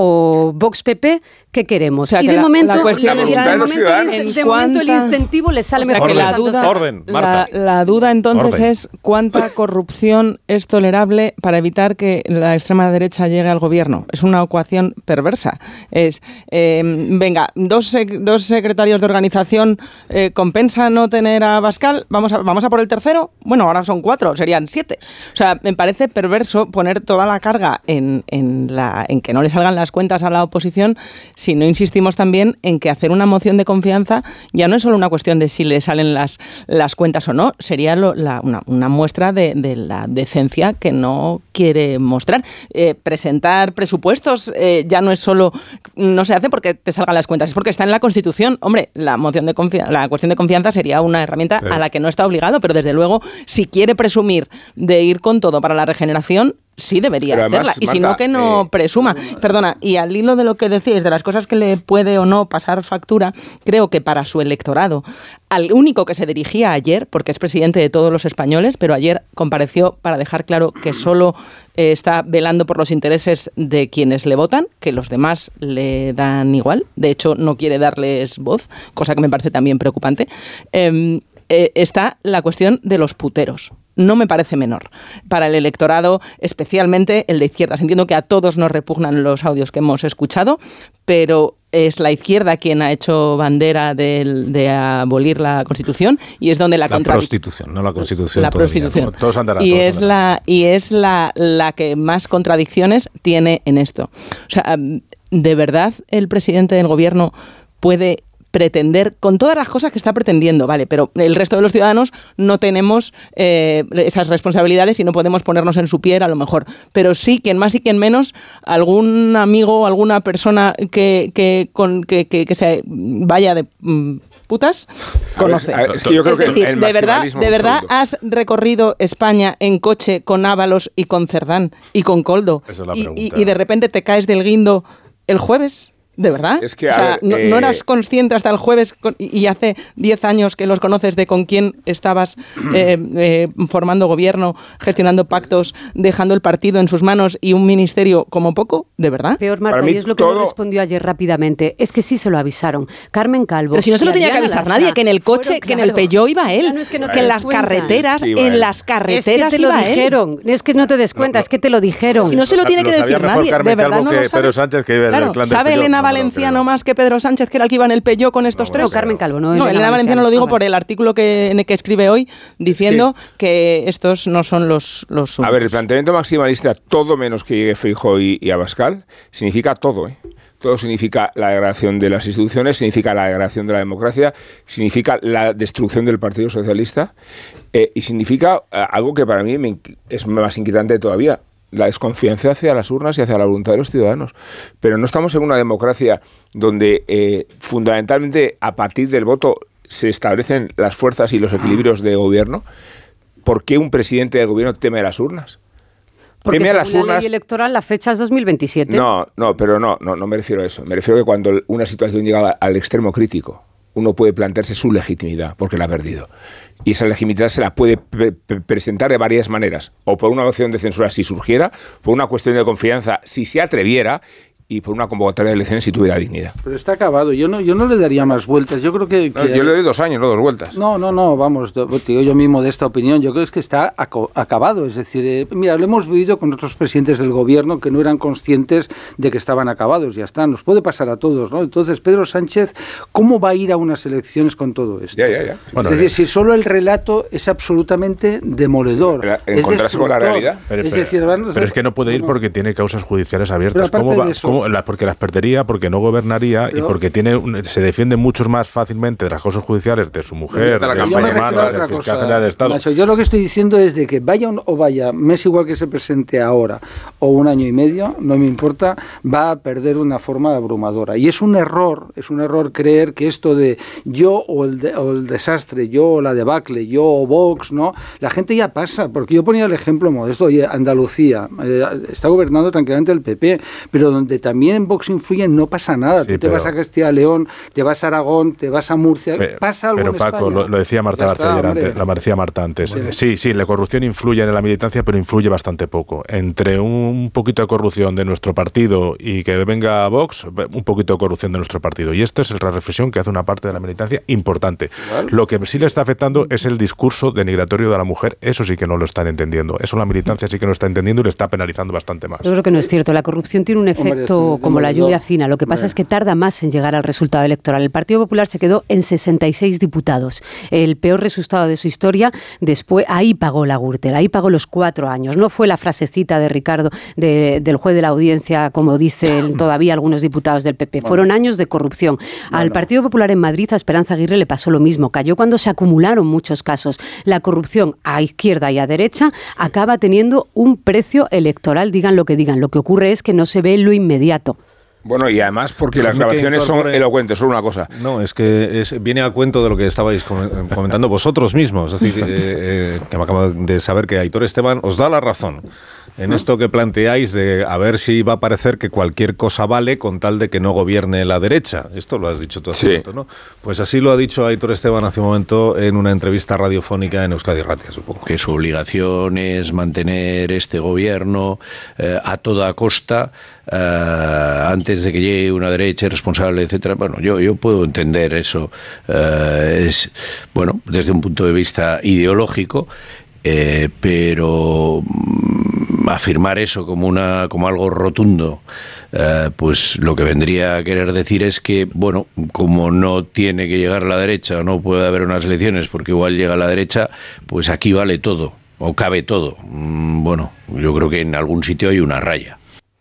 o Vox P P, ¿qué queremos? O sea, y de, la, momento, la cuestión y, y de, momento, el, de momento el incentivo le sale o sea, mejor. Que la, duda, orden, la, la duda entonces orden. es cuánta corrupción es tolerable para evitar que la extrema derecha llegue al gobierno. Es una ecuación perversa. Es, eh, venga, dos, sec, dos secretarios de organización eh, compensa no tener a Abascal, vamos a, vamos a por el tercero. Bueno, ahora son cuatro, serían siete. O sea, me parece perverso poner toda la carga en, en, la, en que no le salgan las cuentas a la oposición si no insistimos también en que hacer una moción de confianza ya no es solo una cuestión de si le salen las, las cuentas o no, sería lo, la, una, una muestra de, de la decencia que no quiere mostrar. Eh, presentar presupuestos eh, ya no es solo, no se hace porque te salgan las cuentas, es porque está en la Constitución. Hombre, la moción de confianza, la cuestión de confianza sería una herramienta sí. a la que no está obligado, pero desde luego, si quiere presumir de ir con todo para la regeneración, sí debería además, hacerla. Y Marta, si no, que no eh, presuma. Perdona, y al hilo de lo que decís, de las cosas que le puede o no pasar factura, creo que para su electorado, al único que se dirigía ayer, porque es presidente de todos los españoles, pero ayer compareció para dejar claro que solo eh, está velando por los intereses de quienes le votan, que los demás le dan igual. De hecho, no quiere darles voz, cosa que me parece también preocupante. Eh, eh, está la cuestión de los puteros. No me parece menor para el electorado, especialmente el de izquierdas. Entiendo que a todos nos repugnan los audios que hemos escuchado, pero es la izquierda quien ha hecho bandera de, de abolir la Constitución y es donde la, la contradic- prostitución, no la Constitución. La prostitución. Día, todos andarán, y, todos es la, y es la, la que más contradicciones tiene en esto. O sea, ¿de verdad el presidente del gobierno puede pretender, con todas las cosas que está pretendiendo, vale, pero el resto de los ciudadanos no tenemos eh, esas responsabilidades y no podemos ponernos en su piel a lo mejor, pero sí, quien más y quien menos, algún amigo, alguna persona que, que, con, que, que, que se vaya de mm, putas, conoce. A ver, a ver, es que yo creo es decir, que el de verdad, de verdad absoluto. has recorrido España en coche con Ábalos y con Cerdán y con Coldo Esa es la y, pregunta. y, y de repente te caes del guindo el jueves. ¿De verdad? Es que, o sea, ver, no, eh... no eras consciente hasta el jueves con, y, y hace diez años que los conoces de con quién estabas eh, eh, formando gobierno, gestionando pactos, dejando el partido en sus manos y un ministerio como poco, ¿de verdad? Peor, Marta, y es lo que todo... nos respondió ayer rápidamente. Es que sí se lo avisaron. Carmen Calvo. Pero si no se lo tenía que avisar Lastra, nadie, que en el coche, fueron, que en el Peugeot iba él, no es que, no que en las cuenta. carreteras, sí, en las carreteras es que te iba lo dijeron. él. Es que no te des cuenta, no, es que te lo dijeron. Si no se lo tiene lo que decir nadie, Carmen de verdad Calvo no que lo sabe. Pedro Sánchez, que vive en claro, el clan del ¿sabe Peugeot? Elena No, no, Valenciano no, más que Pedro Sánchez, que era el que iba en el Peugeot con estos No, tres? No, Carmen Calvo, no. No, Elena Valenciano lo digo ah, por el artículo que, en el que escribe hoy, diciendo es que, que estos no son los, los suyos. A ver, el planteamiento maximalista, todo menos que llegue Feijóo y, y Abascal, significa todo, ¿eh? Todo significa la degradación de las instituciones, significa la degradación de la democracia, significa la destrucción del Partido Socialista eh, y significa eh, algo que para mí me, es más inquietante todavía, la desconfianza hacia las urnas y hacia la voluntad de los ciudadanos. Pero no estamos en una democracia donde eh, fundamentalmente a partir del voto se establecen las fuerzas y los equilibrios de gobierno. ¿Por qué un presidente del gobierno teme a las urnas? Porque teme a según las la urnas. ley electoral la fecha es dos mil veintisiete. No, no, pero no, no, no me refiero a eso. Me refiero a que cuando una situación llega al extremo crítico, uno puede plantearse su legitimidad, porque la ha perdido. Y esa legitimidad se la puede pre- pre- presentar de varias maneras. O por una moción de censura si surgiera, por una cuestión de confianza si se atreviera, y por una convocatoria de elecciones si tuviera dignidad. Pero está acabado. Yo no, yo no le daría más vueltas. Yo creo que... que... No, yo le doy dos años, no dos vueltas. No, no, no, vamos, digo yo mismo de esta opinión. Yo creo que está aco- acabado. Es decir, eh, mira, lo hemos vivido con otros presidentes del gobierno que no eran conscientes de que estaban acabados. Ya está, nos puede pasar a todos, ¿no? Entonces, Pedro Sánchez, ¿cómo va a ir a unas elecciones con todo esto? Ya, ya, ya. Bueno, es decir, si solo el relato es absolutamente demoledor. Pero es encontrarse con la destructor. realidad. Pero, es pero- decir, van- pero es que no puede ir porque tiene causas judiciales abiertas. Pero aparte ¿Cómo va? de eso- ¿Cómo? La- porque las perdería, porque no gobernaría Pero- y porque tiene un- se defiende mucho más fácilmente de las causas judiciales de su mujer, de la de campaña. su Yo me refiero a hermana, otra del fiscal cosa, general del Estado. Nacho. Yo lo que estoy diciendo es de que vaya o vaya, me es igual que se presente ahora o un año y medio, no me importa, va a perder una forma abrumadora. Y es un error, es un error creer que esto de yo o el, de, o el desastre, yo o la debacle, yo o Vox, ¿no? La gente ya pasa, porque yo ponía el ejemplo modesto, oye, Andalucía, eh, está gobernando tranquilamente el P P, pero donde también Vox influye no pasa nada. Sí, Tú te pero- vas a Castilla y León, te vas a Aragón, te vas a Murcia, Pe- pasa algo Pero en Paco, España. lo, lo decía Marta Ya está, García hombre. antes, lo decía Marta antes. Sí. Sí, sí, la corrupción influye en la militancia, pero influye bastante poco. Entre un poquito de corrupción de nuestro partido y que venga Vox, un poquito de corrupción de nuestro partido. Y esta es la reflexión que hace una parte de la militancia importante. Igual. Lo que sí le está afectando es el discurso denigratorio de la mujer. Eso sí que no lo están entendiendo. Eso la militancia sí que no está entendiendo y le está penalizando bastante más. Yo creo que no es cierto. La corrupción tiene un efecto esto como la lluvia fina. Lo que pasa es que tarda más en llegar al resultado electoral. El Partido Popular se quedó en sesenta y seis diputados. El peor resultado de su historia. Después, ahí pagó la Gürtel, ahí pagó los cuatro años. No fue la frasecita de Ricardo, de, del juez de la audiencia, como dicen todavía algunos diputados del P P. Bueno. Fueron años de corrupción. Bueno. Al Partido Popular en Madrid, a Esperanza Aguirre le pasó lo mismo. Cayó cuando se acumularon muchos casos. La corrupción a izquierda y a derecha acaba teniendo un precio electoral, digan lo que digan. Lo que ocurre es que no se ve en lo inmediato. Bueno, y además porque las grabaciones son elocuentes, solo una cosa. No, es que es, viene a cuento de lo que estabais comentando vosotros mismos. Es decir, eh, eh, que me acabo de saber que Aitor Esteban os da la razón en esto que planteáis de a ver si va a parecer que cualquier cosa vale con tal de que no gobierne la derecha. Esto lo has dicho tú hace un momento, ¿no? Pues así lo ha dicho Aitor Esteban hace un momento en una entrevista radiofónica en Euskadi Ratia, supongo. Que su obligación es mantener este gobierno eh, a toda costa eh, antes de que llegue una derecha irresponsable, etcétera. Bueno, yo, yo puedo entender eso. Eh, es, bueno, desde un punto de vista ideológico, eh, pero afirmar eso como una como algo rotundo, eh, pues lo que vendría a querer decir es que, bueno, como no tiene que llegar a la derecha o no puede haber unas elecciones porque igual llega a la derecha, pues aquí vale todo o cabe todo. Mm, bueno, yo creo que en algún sitio hay una raya.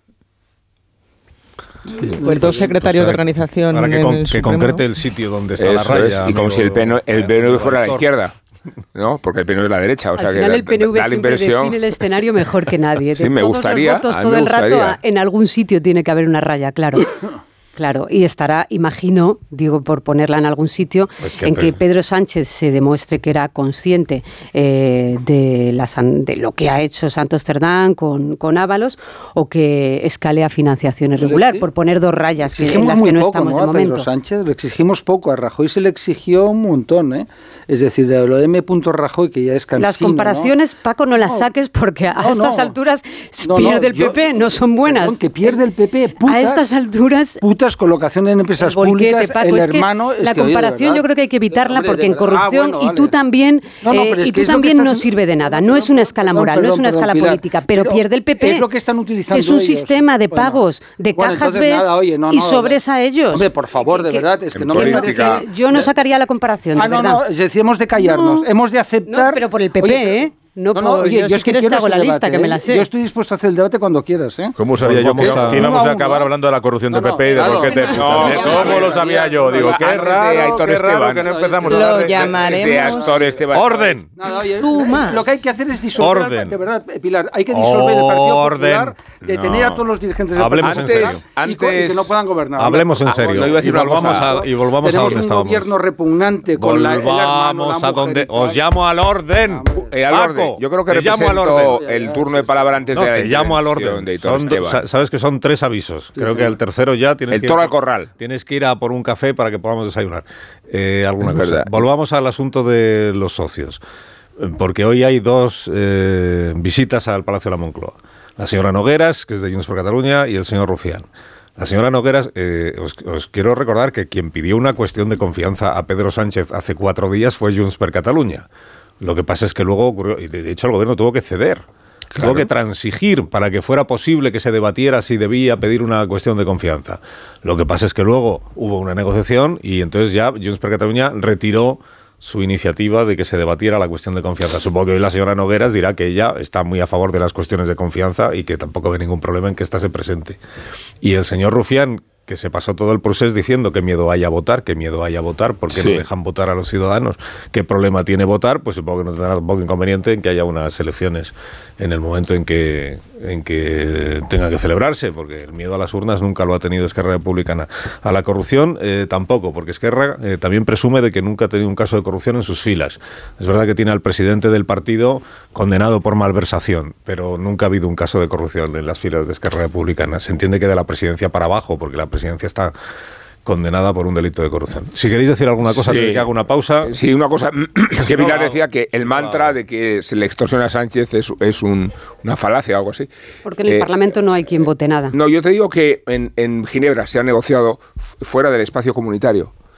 Sí, pues dos secretarios pues, de organización para que, en con, el que Supremo, concrete ¿no? el sitio donde está Eso la raya. Es, y amigo, como si el P N V, el P N V fuera a la Aitor. izquierda, ¿no? Porque el P N V es la derecha. O Al sea, final que el P N V da la siempre impresión... define el escenario mejor que nadie. Sí, de me todos gustaría, los votos a mí todo me el rato, gustaría. en algún sitio tiene que haber una raya, claro. Claro, y estará, imagino, digo por ponerla en algún sitio, pues que en que Pedro Sánchez se demuestre que era consciente eh, de, la, de lo que ha hecho Santos Cerdán con, con Ábalos, o que escale a financiación irregular, por poner dos rayas que, en las que no poco, estamos ¿no? de momento. A Pedro Sánchez le exigimos poco, a Rajoy se le exigió un montón, ¿eh? Es decir, de lo de M. Rajoy, que ya es cansino. Las comparaciones, ¿no? Paco, no las saques porque a no, estas no. alturas no, pierde el P P, yo, no son buenas. Perdón, que pierde el P P, putas, a estas alturas... Putas, colocación en empresas volquete, públicas, Paco, el es hermano... Es la que, comparación oye, yo creo que hay que evitarla hombre, porque en corrupción, ah, bueno, vale. y tú también, no, no, eh, y tú es también estás... no sirve de nada. No es una escala moral, perdón, no es una perdón, escala Pilar, política, pero, pero pierde el P P. Es lo que están utilizando Es un ellos. sistema de pagos, bueno, de bueno, cajas entonces, B nada, oye, no, y no, sobres a ellos. Hombre, por favor, de que, verdad, es que no política, me Yo no sacaría la comparación, de ah, no, verdad. no, decíamos de callarnos, hemos de aceptar... No, pero por el P P, oye, ¿eh? No, no, no, oye, yo, yo si es que quieres te hago la debate, lista, que me la sé. Yo estoy dispuesto a hacer el debate cuando quieras, ¿eh? ¿Cómo sabía yo que, que íbamos a acabar hablando de la corrupción del P P y de por qué te... ¿Cómo lo sabía yo? Digo, qué raro, qué raro que no empezamos a hablar de... Lo llamaremos... ¡Orden! Nada, oye, Tú más. Lo que hay que hacer es disolver... Orden. De verdad, Pilar, hay que disolver el Partido Popular, detener a todos los dirigentes del Hablemos Partido en Popular serio. y que no puedan gobernar. Hablemos en serio. Y volvamos a y volvamos a donde estábamos. Tenemos un gobierno repugnante con la... Volvamos a donde... Os llamo al orden. Al orden. Yo creo que represento el turno de palabra antes no, de la te llamo al orden. De son do, sabes que son tres avisos. Sí, Creo sí. que el tercero ya tienes el que toro ir, al corral. Tienes que ir a por un café para que podamos desayunar. Eh, alguna es cosa. Verdad. Volvamos al asunto de los socios, porque hoy hay dos eh, visitas al Palacio de la Moncloa. La señora Nogueras, que es de Junts per Catalunya, y el señor Rufián. La señora Nogueras, eh, os, os quiero recordar que quien pidió una cuestión de confianza a Pedro Sánchez hace cuatro días fue Junts per Catalunya. Lo que pasa es que luego ocurrió, y de hecho el gobierno tuvo que ceder, claro. tuvo que transigir para que fuera posible que se debatiera si debía pedir una cuestión de confianza. Lo que pasa es que luego hubo una negociación y entonces ya Junts per Catalunya retiró su iniciativa de que se debatiera la cuestión de confianza. Supongo que hoy la señora Nogueras dirá que ella está muy a favor de las cuestiones de confianza y que tampoco ve ningún problema en que ésta se presente. Y el señor Rufián, que se pasó todo el proceso diciendo que miedo hay a votar, que miedo hay a votar, porque sí. no dejan votar a los ciudadanos, qué problema tiene votar, pues supongo que no tendrá tampoco inconveniente en que haya unas elecciones en el momento en que, en que tenga que celebrarse, porque el miedo a las urnas nunca lo ha tenido Esquerra Republicana. A la corrupción eh, tampoco, porque Esquerra eh, también presume de que nunca ha tenido un caso de corrupción en sus filas. Es verdad que tiene al presidente del partido condenado por malversación, pero nunca ha habido un caso de corrupción en las filas de Esquerra Republicana. Se entiende que de la presidencia para abajo, porque la presidencia está condenada por un delito de corrupción. Si queréis decir alguna cosa, sí. que haga una pausa. Sí, una cosa. Que Pilar decía que el mantra de que se le extorsiona a Sánchez es, es un, una falacia o algo así. Porque en el eh, Parlamento no hay quien vote nada. No, yo te digo que en, en Ginebra se ha negociado fuera del espacio comunitario.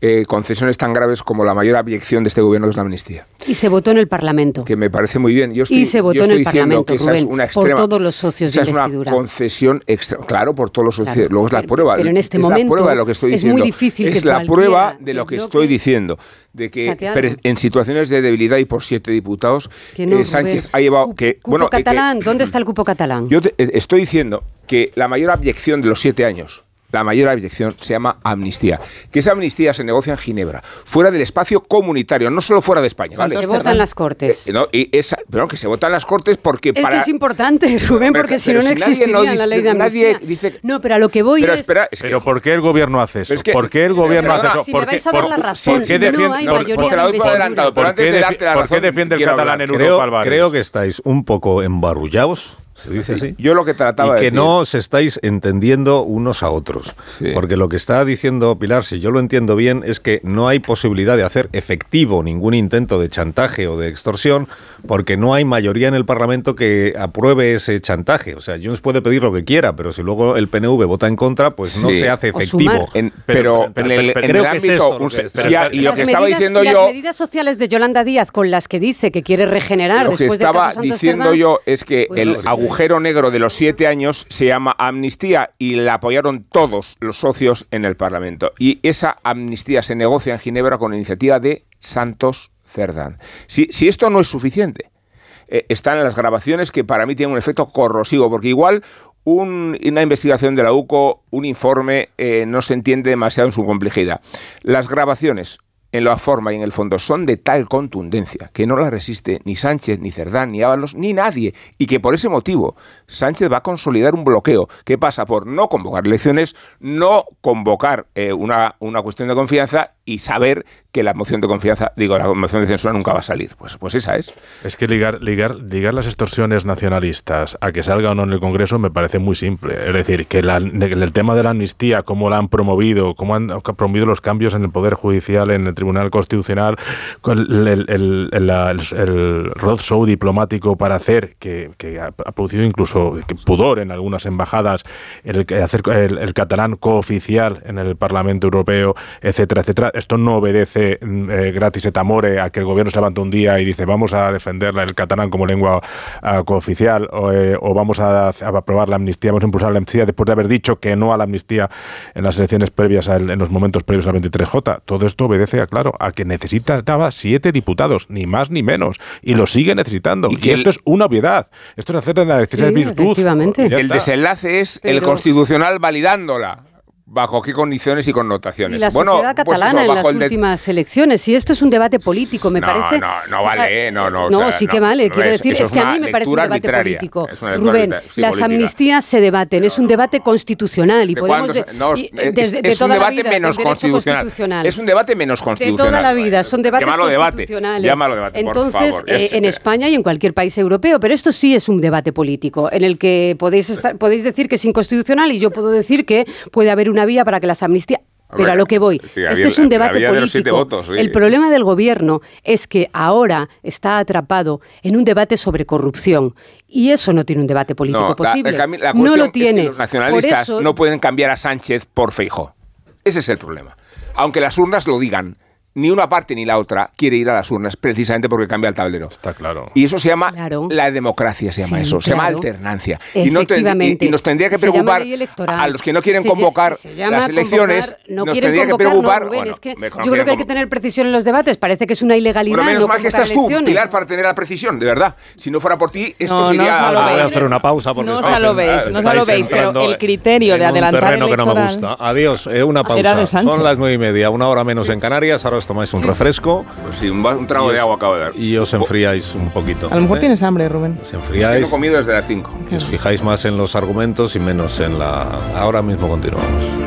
eh, concesiones tan graves como la mayor abyección de este gobierno, que es la amnistía. Y se votó en el Parlamento. Que me parece muy bien. Yo estoy, y se votó yo estoy en el Parlamento, que esa Rubén, es una extrema, por todos los socios esa de investidura. Es una concesión extrema. Claro, por todos los socios. Claro, Luego es la pero, prueba. Pero en este es momento la prueba de lo que estoy es diciendo. muy difícil es que la prueba de del lo que bloque estoy diciendo. De que per, en situaciones de debilidad y por siete diputados, que no, eh, Sánchez Rubén. ha llevado... Cupo, que, cupo bueno, catalán, eh, que, ¿dónde está el cupo catalán? Yo te, eh, estoy diciendo que la mayor abyección de los siete años, la mayor abyección se llama amnistía. Que esa amnistía se negocia en Ginebra, fuera del espacio comunitario, no solo fuera de España. ¿Vale? Se vota en las Cortes. Eh, no, y esa, pero que se vota en las Cortes porque es para... que es importante, Rubén, porque si no, no si existiría no dice, la ley de amnistía. Dice, no, pero a lo que voy pero es... Espera, es que, pero ¿por qué el gobierno hace eso? Es que, ¿Por qué el gobierno hace eso? Si me vais a dar la razón, ¿por qué defiende, no hay por, mayoría por, de investidura. ¿por, qué, de, ¿por qué defiende el catalán en creo, Europa, Álvarez? Creo que estáis un poco embarullados. ¿Se dice así? Yo lo que trataba y que de decir... no os estáis entendiendo unos a otros. Sí. Porque lo que está diciendo Pilar, si yo lo entiendo bien, es que no hay posibilidad de hacer efectivo ningún intento de chantaje o de extorsión porque no hay mayoría en el Parlamento que apruebe ese chantaje. O sea, Junts puede pedir lo que quiera, pero si luego el P N V vota en contra, pues sí. no se hace efectivo. En, pero, pero, pero en el, en creo el que ámbito... es esto, Un, que es. Sí, y lo que medidas, estaba diciendo las yo... Las medidas sociales de Yolanda Díaz con las que dice que quiere regenerar lo que después del caso estaba Santos diciendo Cerdán, yo es que pues, el pues, agujero negro de los siete años se llama amnistía y la apoyaron todos los socios en el Parlamento. Y esa amnistía se negocia en Ginebra con la iniciativa de Santos Cerdán. Si, si esto no es suficiente, eh, están las grabaciones que para mí tienen un efecto corrosivo, porque igual un, una investigación de la U C O, un informe, eh, no se entiende demasiado en su complejidad. Las grabaciones, en la forma y en el fondo, son de tal contundencia que no la resiste ni Sánchez, ni Cerdán, ni Ábalos, ni nadie, y que por ese motivo Sánchez va a consolidar un bloqueo que pasa por no convocar elecciones, no convocar eh, una, una cuestión de confianza y saber que la moción de confianza, digo, la moción de censura nunca va a salir. Pues, pues esa es. Es que ligar, ligar, ligar las extorsiones nacionalistas a que salga o no en el Congreso me parece muy simple. Es decir, que la, el tema de la amnistía, cómo la han promovido, cómo han promovido los cambios en el Poder Judicial, en el Tribunal Constitucional, con el, el, el, el, el, el roadshow diplomático para hacer, que, que ha producido incluso pudor en algunas embajadas, el, hacer el, el catalán cooficial en el Parlamento Europeo, etcétera, etcétera. Esto no obedece eh, gratis et amore a que el gobierno se levanta un día y dice vamos a defender el catalán como lengua uh, cooficial o, eh, o vamos a, a aprobar la amnistía, vamos a impulsar la amnistía después de haber dicho que no a la amnistía en las elecciones previas, a, en los momentos previos al veintitrés J. Todo esto obedece, a, claro, a que necesitaba siete diputados, ni más ni menos, y lo sigue necesitando. Y, y esto el, es una obviedad. Esto es hacer de la elección sí, de virtud. Efectivamente. El desenlace es Pero... el Constitucional validándola. ¿Bajo qué condiciones y connotaciones? Y la sociedad bueno, catalana pues eso, en las de... últimas elecciones. Y esto es un debate político, me no, parece... No, no vale, no, no. No, o sea, sí no, que vale. no Quiero es, decir, es, es que a mí me parece un debate arbitraria. político. Rubén, Rubén, las política. amnistías se debaten. Pero es un debate no, constitucional. Y podemos de, no, y, es, desde, de es toda un debate la vida, menos constitucional. constitucional. Es un debate menos constitucional. De toda la vida. Son debates Llámalo constitucionales. Debate. Llámalo debate, Entonces, por favor. eh, en España y en cualquier país europeo. Pero esto sí es un debate político, en el que podéis, estar, podéis decir que es inconstitucional y yo puedo decir que puede haber una vía para que las amnistías... Pero a lo que voy, sí, este es un debate político. Votos, sí. El problema del gobierno es que ahora está atrapado en un debate sobre corrupción y eso no tiene un debate político no, posible. La, la, la no lo tiene. Es que los nacionalistas eso, no pueden cambiar a Sánchez por Feijóo. Ese es el problema. Aunque las urnas lo digan. Ni una parte ni la otra quiere ir a las urnas precisamente porque cambia el tablero. Está claro. Y eso se llama claro. la democracia, se llama sí, eso. Claro. Se llama alternancia. Y, no te, y, y nos tendría que preocupar a los que no quieren se convocar se las elecciones. Convocar, no nos tendría que preocupar. No, Rubén, bueno, es que yo creo que hay que tener precisión en los debates. Parece que es una ilegalidad. Bueno, menos no mal que estás elecciones. tú, Pilar, para tener la precisión, de verdad. Si no fuera por ti, esto no, sería. No ah, voy a hacer una pausa porque no os lo veis, no os lo veis, pero el criterio de adelantar terreno que no me gusta. Adiós, eh, una pausa. Son las nueve y media, una hora menos en Canarias. Ahora os tomáis un refresco. Pues sí, un, un trago os, de agua acabo de dar. Y os enfriáis un poquito. A lo mejor ¿eh? tienes hambre, Rubén. Os enfriáis. He comido desde las cinco. Y os fijáis más en los argumentos y menos en la... Ahora mismo continuamos.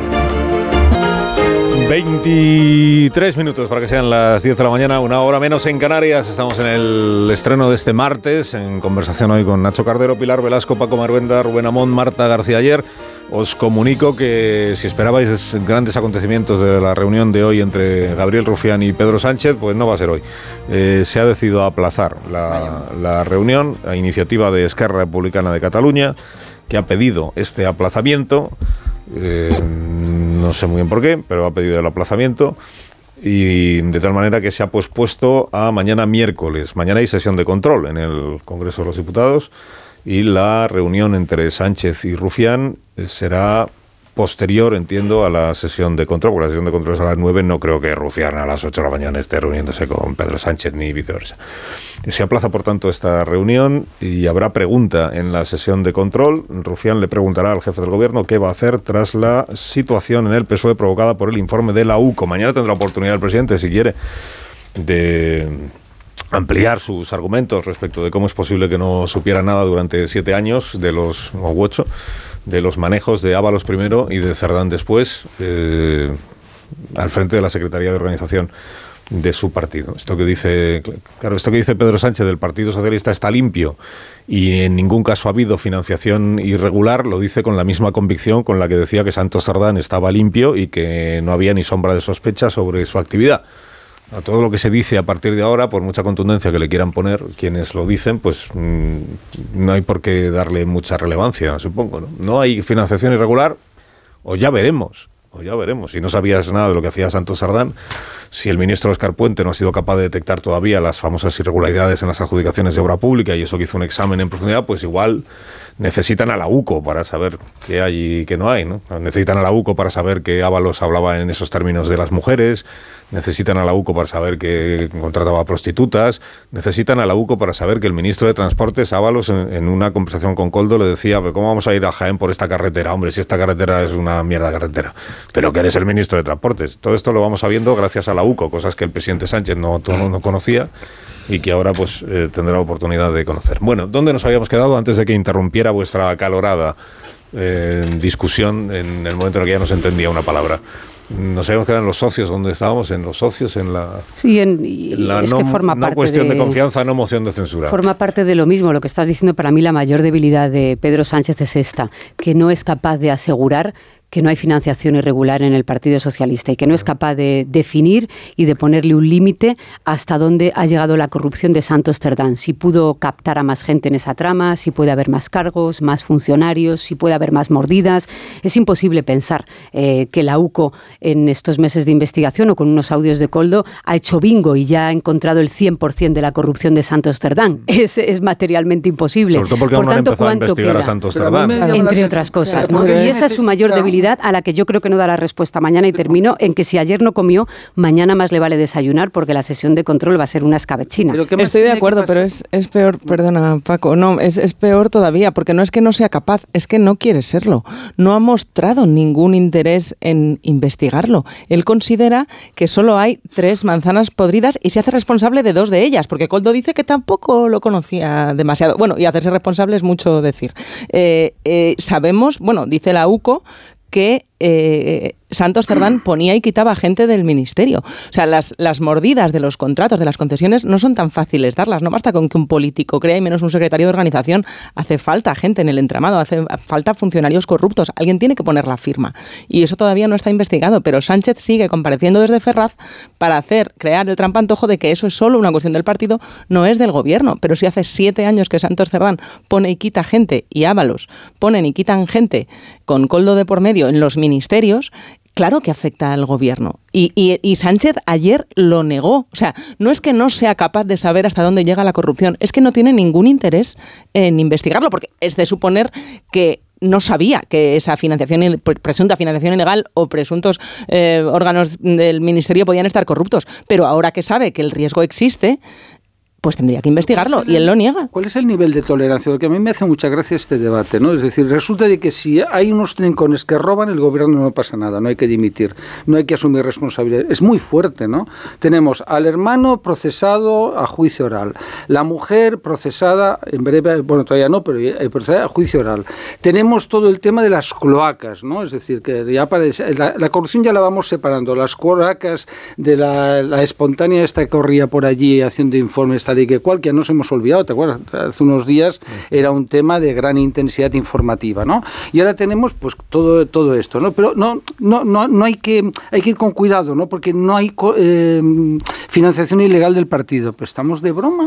veintitrés minutos para que sean las diez de la mañana, una hora menos en Canarias. Estamos en el estreno de este martes, en conversación hoy con Nacho Cardero, Pilar Velasco, Paco Marvenda, Rubén Amón, Marta García Ayer. Os comunico que si esperabais grandes acontecimientos de la reunión de hoy entre Gabriel Rufián y Pedro Sánchez, pues no va a ser hoy. Eh, se ha decidido aplazar la, la reunión a iniciativa de Esquerra Republicana de Cataluña, que ha pedido este aplazamiento. Eh, no sé muy bien por qué, pero ha pedido el aplazamiento. y de tal manera que se ha pospuesto a mañana miércoles. Mañana hay sesión de control en el Congreso de los Diputados y la reunión entre Sánchez y Rufián será posterior, entiendo, a la sesión de control, porque la sesión de control es a las nueve, no creo que Rufián a las ocho de la mañana esté reuniéndose con Pedro Sánchez ni viceversa. Se aplaza, por tanto, esta reunión y habrá pregunta en la sesión de control. Rufián le preguntará al jefe del gobierno qué va a hacer tras la situación en el P S O E provocada por el informe de la U C O. Mañana tendrá oportunidad el presidente, si quiere, de ampliar sus argumentos respecto de cómo es posible que no supiera nada durante siete años de los, o ocho, de los manejos de Ábalos primero y de Cerdán después, eh, al frente de la Secretaría de Organización de su partido. Esto que dice, claro, esto que dice Pedro Sánchez del Partido Socialista está limpio y en ningún caso ha habido financiación irregular, lo dice con la misma convicción con la que decía que Santos Cerdán estaba limpio y que no había ni sombra de sospecha sobre su actividad. A todo lo que se dice a partir de ahora, por mucha contundencia que le quieran poner quienes lo dicen, pues mmm, no hay por qué darle mucha relevancia, supongo, ¿no? No hay financiación irregular, o ya veremos, o ya veremos. Si no sabías nada de lo que hacía Santos Cerdán, si el ministro Óscar Puente no ha sido capaz de detectar todavía las famosas irregularidades en las adjudicaciones de obra pública y eso que hizo un examen en profundidad, pues igual necesitan a la U C O para saber qué hay y qué no hay, ¿no? Necesitan a la U C O para saber que Ábalos hablaba en esos términos de las mujeres, necesitan a la U C O para saber que contrataba a prostitutas, necesitan a la U C O para saber que el ministro de Transportes, Ábalos, en, en una conversación con Koldo le decía, ¿cómo vamos a ir a Jaén por esta carretera? Hombre, si esta carretera es una mierda carretera, pero que eres el ministro de Transportes. Todo esto lo vamos sabiendo gracias a la U C O, cosas que el presidente Sánchez no, no, no conocía y que ahora pues eh, tendrá oportunidad de conocer. Bueno, ¿dónde nos habíamos quedado antes de que interrumpiera vuestra acalorada eh, discusión en el momento en el que ya no se entendía una palabra? Nos habíamos quedado en los socios, donde estábamos, en los socios, en la, sí, en, y en la es no, que forma no parte cuestión de, de confianza, no moción de censura. Forma parte de lo mismo. Lo que estás diciendo, para mí la mayor debilidad de Pedro Sánchez es esta, que no es capaz de asegurar que no hay financiación irregular en el Partido Socialista y que no es capaz de definir y de ponerle un límite hasta dónde ha llegado la corrupción de Santos Cerdán. Si pudo captar a más gente en esa trama, si puede haber más cargos, más funcionarios, si puede haber más mordidas. Es imposible pensar eh, que la U C O en estos meses de investigación o con unos audios de Koldo ha hecho bingo y ya ha encontrado el cien por ciento de la corrupción de Santos Cerdán. Es, es materialmente imposible. Sobre todo porque Por aún tanto, no han empezado a investigar queda? a Santos Cerdán. Entre otras cosas, ¿no? Y esa es su mayor debilidad, a la que yo creo que no dará respuesta mañana, y termino en que si ayer no comió, mañana más le vale desayunar, porque la sesión de control va a ser una escabechina. Estoy de acuerdo, pero es, es peor, perdona Paco, no, es, es peor todavía, porque no es que no sea capaz, es que no quiere serlo. No ha mostrado ningún interés en investigarlo. Él considera que solo hay tres manzanas podridas y se hace responsable de dos de ellas, porque Koldo dice que tampoco lo conocía demasiado. Bueno, y hacerse responsable es mucho decir. Eh, eh, sabemos, bueno, dice la U C O, que eh, Santos Cerdán ponía y quitaba gente del ministerio. O sea, las, las mordidas de los contratos, de las concesiones, no son tan fáciles darlas. No basta con que un político crea y menos un secretario de organización. Hace falta gente en el entramado, hace falta funcionarios corruptos. Alguien tiene que poner la firma. Y eso todavía no está investigado, pero Sánchez sigue compareciendo desde Ferraz para hacer, crear el trampantojo de que eso es solo una cuestión del partido, no es del gobierno. Pero si hace siete años que Santos Cerdán pone y quita gente, y Ábalos ponen y quitan gente con Koldo de por medio en los ministerios, claro que afecta al gobierno. Y, y, y Sánchez ayer lo negó. O sea, no es que no sea capaz de saber hasta dónde llega la corrupción, es que no tiene ningún interés en investigarlo, porque es de suponer que no sabía que esa financiación, presunta financiación ilegal o presuntos eh, órganos del ministerio podían estar corruptos. Pero ahora que sabe que el riesgo existe, pues tendría que investigarlo, y él lo niega. ¿Cuál es el nivel de tolerancia? Porque a mí me hace mucha gracia este debate, ¿no? Es decir, resulta de que si hay unos trincones que roban, el gobierno no pasa nada, no hay que dimitir, no hay que asumir responsabilidad. Es muy fuerte, ¿no? Tenemos al hermano procesado a juicio oral, la mujer procesada, en breve, bueno, todavía no, pero procesada a juicio oral. Tenemos todo el tema de las cloacas, ¿no? Es decir, que ya parece, la, la corrupción ya la vamos separando, las cloacas de la, la espontánea esta que corría por allí haciendo informes, de que cual que nos hemos olvidado, ¿te acuerdas? Hace unos días era un tema de gran intensidad informativa, ¿no? Y ahora tenemos pues todo todo esto, ¿no? Pero no no no no hay que hay que ir con cuidado, ¿no? Porque no hay eh, financiación ilegal del partido. Pues estamos de broma.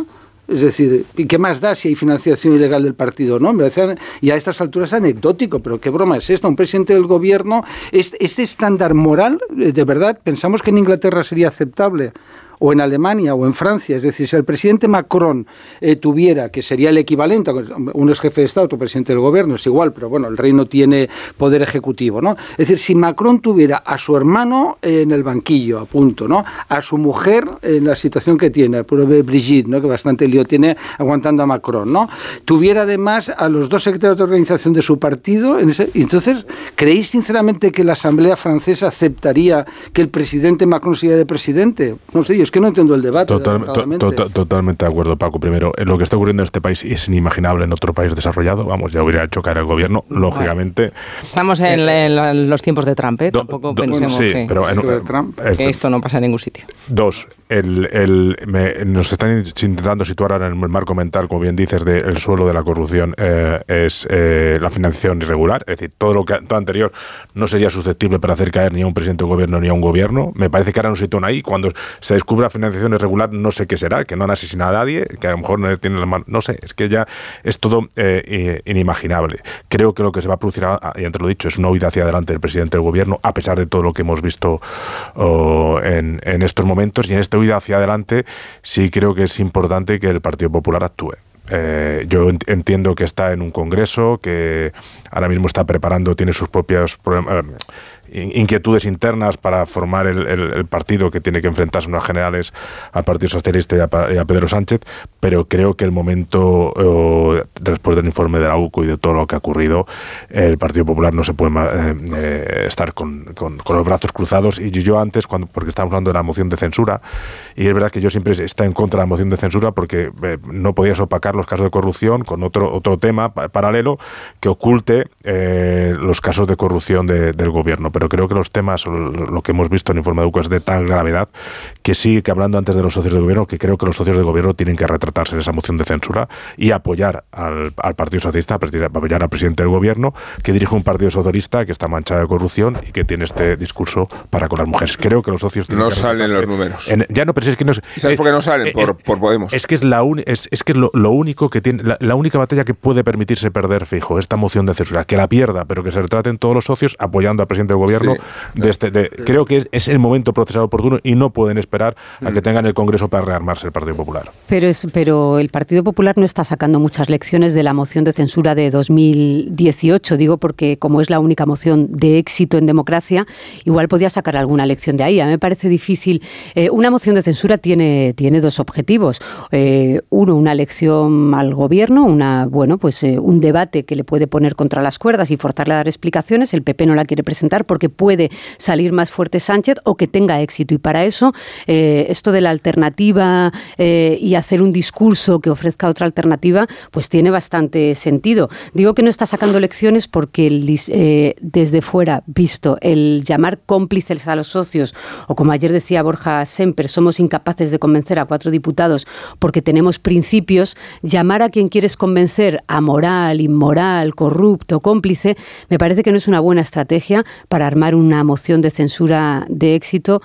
Es decir, ¿y qué más da si hay financiación ilegal del partido? ¿No? Me parece, y a estas alturas anecdótico, pero ¿qué broma es esta? Un presidente del gobierno, este, este estándar moral, de verdad, pensamos que en Inglaterra sería aceptable, o en Alemania o en Francia. Es decir, si el presidente Macron eh, tuviera, que sería el equivalente, uno es jefe de Estado, otro presidente del gobierno, es igual, pero bueno, el rey no tiene poder ejecutivo, ¿no? Es decir, si Macron tuviera a su hermano en el banquillo, a punto, ¿no? A su mujer en la situación que tiene, por Brigitte, ¿no? Que bastante lío tiene aguantando a Macron, ¿no? Tuviera además a los dos secretarios de organización de su partido, en ese, entonces, ¿creéis sinceramente que la Asamblea francesa aceptaría que el presidente Macron siga de presidente? No sé, yo es que no entiendo el debate. Total, to, to, totalmente de acuerdo, Paco. Primero, lo que está ocurriendo en este país es inimaginable en otro país desarrollado. Vamos, ya hubiera hecho caer el gobierno, lógicamente. Estamos en, eh, en los tiempos de Trump, ¿eh? Do, Tampoco do, pensemos sí, que, pero en, que, Trump, que este, esto no pasa en ningún sitio. Dos, el, el, me, nos están intentando situar ahora en el marco mental, como bien dices, del de suelo de la corrupción, eh, es eh, la financiación irregular. Es decir, todo lo que todo anterior no sería susceptible para hacer caer ni a un presidente de gobierno ni a un gobierno. Me parece que ahora nos sitúan ahí. Cuando se descubra financiación irregular, no sé qué será, que no han asesinado a nadie, que a lo mejor no tienen la mano, no sé, es que ya es todo eh, inimaginable. Creo que lo que se va a producir, y antes lo he dicho, es una huida hacia adelante del presidente del gobierno, a pesar de todo lo que hemos visto oh, en, en estos momentos, y en esta huida hacia adelante sí creo que es importante que el Partido Popular actúe. Eh, yo entiendo que está en un congreso, que ahora mismo está preparando, tiene sus propios problemas, eh, inquietudes internas para formar el, el, el partido que tiene que enfrentarse unas generales al Partido Socialista y a, y a Pedro Sánchez, pero creo que el momento, eh, después del informe de la U C O y de todo lo que ha ocurrido, el Partido Popular no se puede eh, eh, estar con, con, con los brazos cruzados. Y yo antes, cuando porque estábamos hablando de la moción de censura, y es verdad que yo siempre estoy en contra de la moción de censura porque eh, no podías opacar los casos de corrupción con otro otro tema pa paralelo que oculte eh, los casos de corrupción de, del gobierno. Pero creo que los temas, lo, lo que hemos visto en el informe de U C O es de tal gravedad que sí, que hablando antes de los socios del gobierno, que creo que los socios del gobierno tienen que retratarse en esa moción de censura y apoyar al, al Partido Socialista, apoyar al presidente del gobierno, que dirige un partido socialista que está manchado de corrupción y que tiene este discurso para con las mujeres. Creo que los socios tienen no que salen los números. En, ya no, pero es que no es, ¿sabes eh, por qué no salen? Eh, por, eh, por Podemos. Es que es la un, es, es que lo, lo único que tiene, la, la única batalla que puede permitirse perder, fijo, esta moción de censura, que la pierda, pero que se retraten todos los socios apoyando al presidente del gobierno. Sí, de este, de, sí. Creo que es, es el momento procesal oportuno y no pueden esperar a que tengan el Congreso para rearmarse el Partido Popular. Pero, es, pero el Partido Popular no está sacando muchas lecciones de la moción de censura de dos mil dieciocho, digo porque como es la única moción de éxito en democracia, igual podía sacar alguna lección de ahí. A mí me parece difícil. Eh, una moción de censura tiene, tiene dos objetivos. Eh, uno, una lección al gobierno, una, bueno, pues eh, un debate que le puede poner contra las cuerdas y forzarle a dar explicaciones. El P P no la quiere presentar porque puede salir más fuerte Sánchez o que tenga éxito. Y para eso, eh, esto de la alternativa eh, y hacer un discurso que ofrezca otra alternativa, pues tiene bastante sentido. Digo que no está sacando lecciones porque el, eh, desde fuera, visto, el llamar cómplices a los socios, o como ayer decía Borja Semper, somos incapaces de convencer a cuatro diputados porque tenemos principios, llamar a quien quieres convencer amoral, inmoral, corrupto, cómplice, me parece que no es una buena estrategia para armar una moción de censura de éxito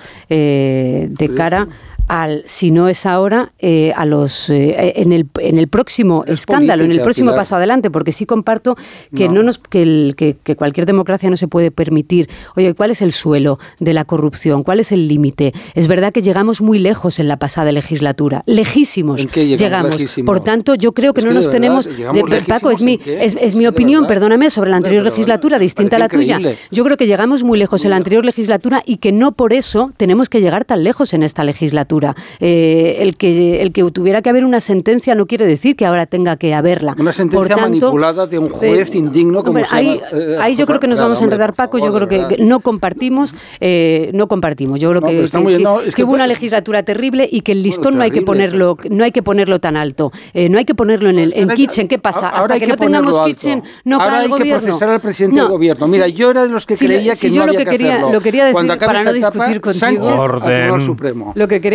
eh, de cara al, si no es ahora, eh, a los eh, en el en el próximo es escándalo, política, en el próximo Pilar. Paso adelante, porque sí comparto que no, no nos que, el, que, que cualquier democracia no se puede permitir. Oye, ¿cuál es el suelo de la corrupción? ¿Cuál es el límite? Es verdad que llegamos muy lejos en la pasada legislatura, lejísimos. ¿En qué llegamos? llegamos. Lejísimo? Por tanto, yo creo que es no que nos de tenemos de, Paco, es mi es, es mi opinión, perdóname, sobre la anterior pero, legislatura, distinta a la increíble. tuya. Yo creo que llegamos muy lejos en la anterior legislatura y que no por eso tenemos que llegar tan lejos en esta legislatura. Eh, El que, el que tuviera que haber una sentencia no quiere decir que ahora tenga que haberla. Una sentencia Por tanto, manipulada de un juez eh, indigno como hombre, se ahí, llama, eh, ahí yo creo que nos claro, vamos a enredar, Paco. Yo creo que, que no compartimos, eh, no compartimos. Yo creo no, que, que, bien, que, no, es que, que hubo una legislatura terrible y que el listón bueno, no hay que ponerlo, no hay que ponerlo tan alto. Eh, no hay que ponerlo en el en Kitchen. ¿Qué pasa? Hasta que, que no tengamos alto. Kitchen, no ahora cae el gobierno. Ahora hay que procesar al presidente no, del gobierno. Mira, sí, yo era de los que sí, creía sí, que yo no lo había que que quería, hacerlo. lo quería decir para no discutir contigo. Sánchez, Orden. Supremo. Lo que quería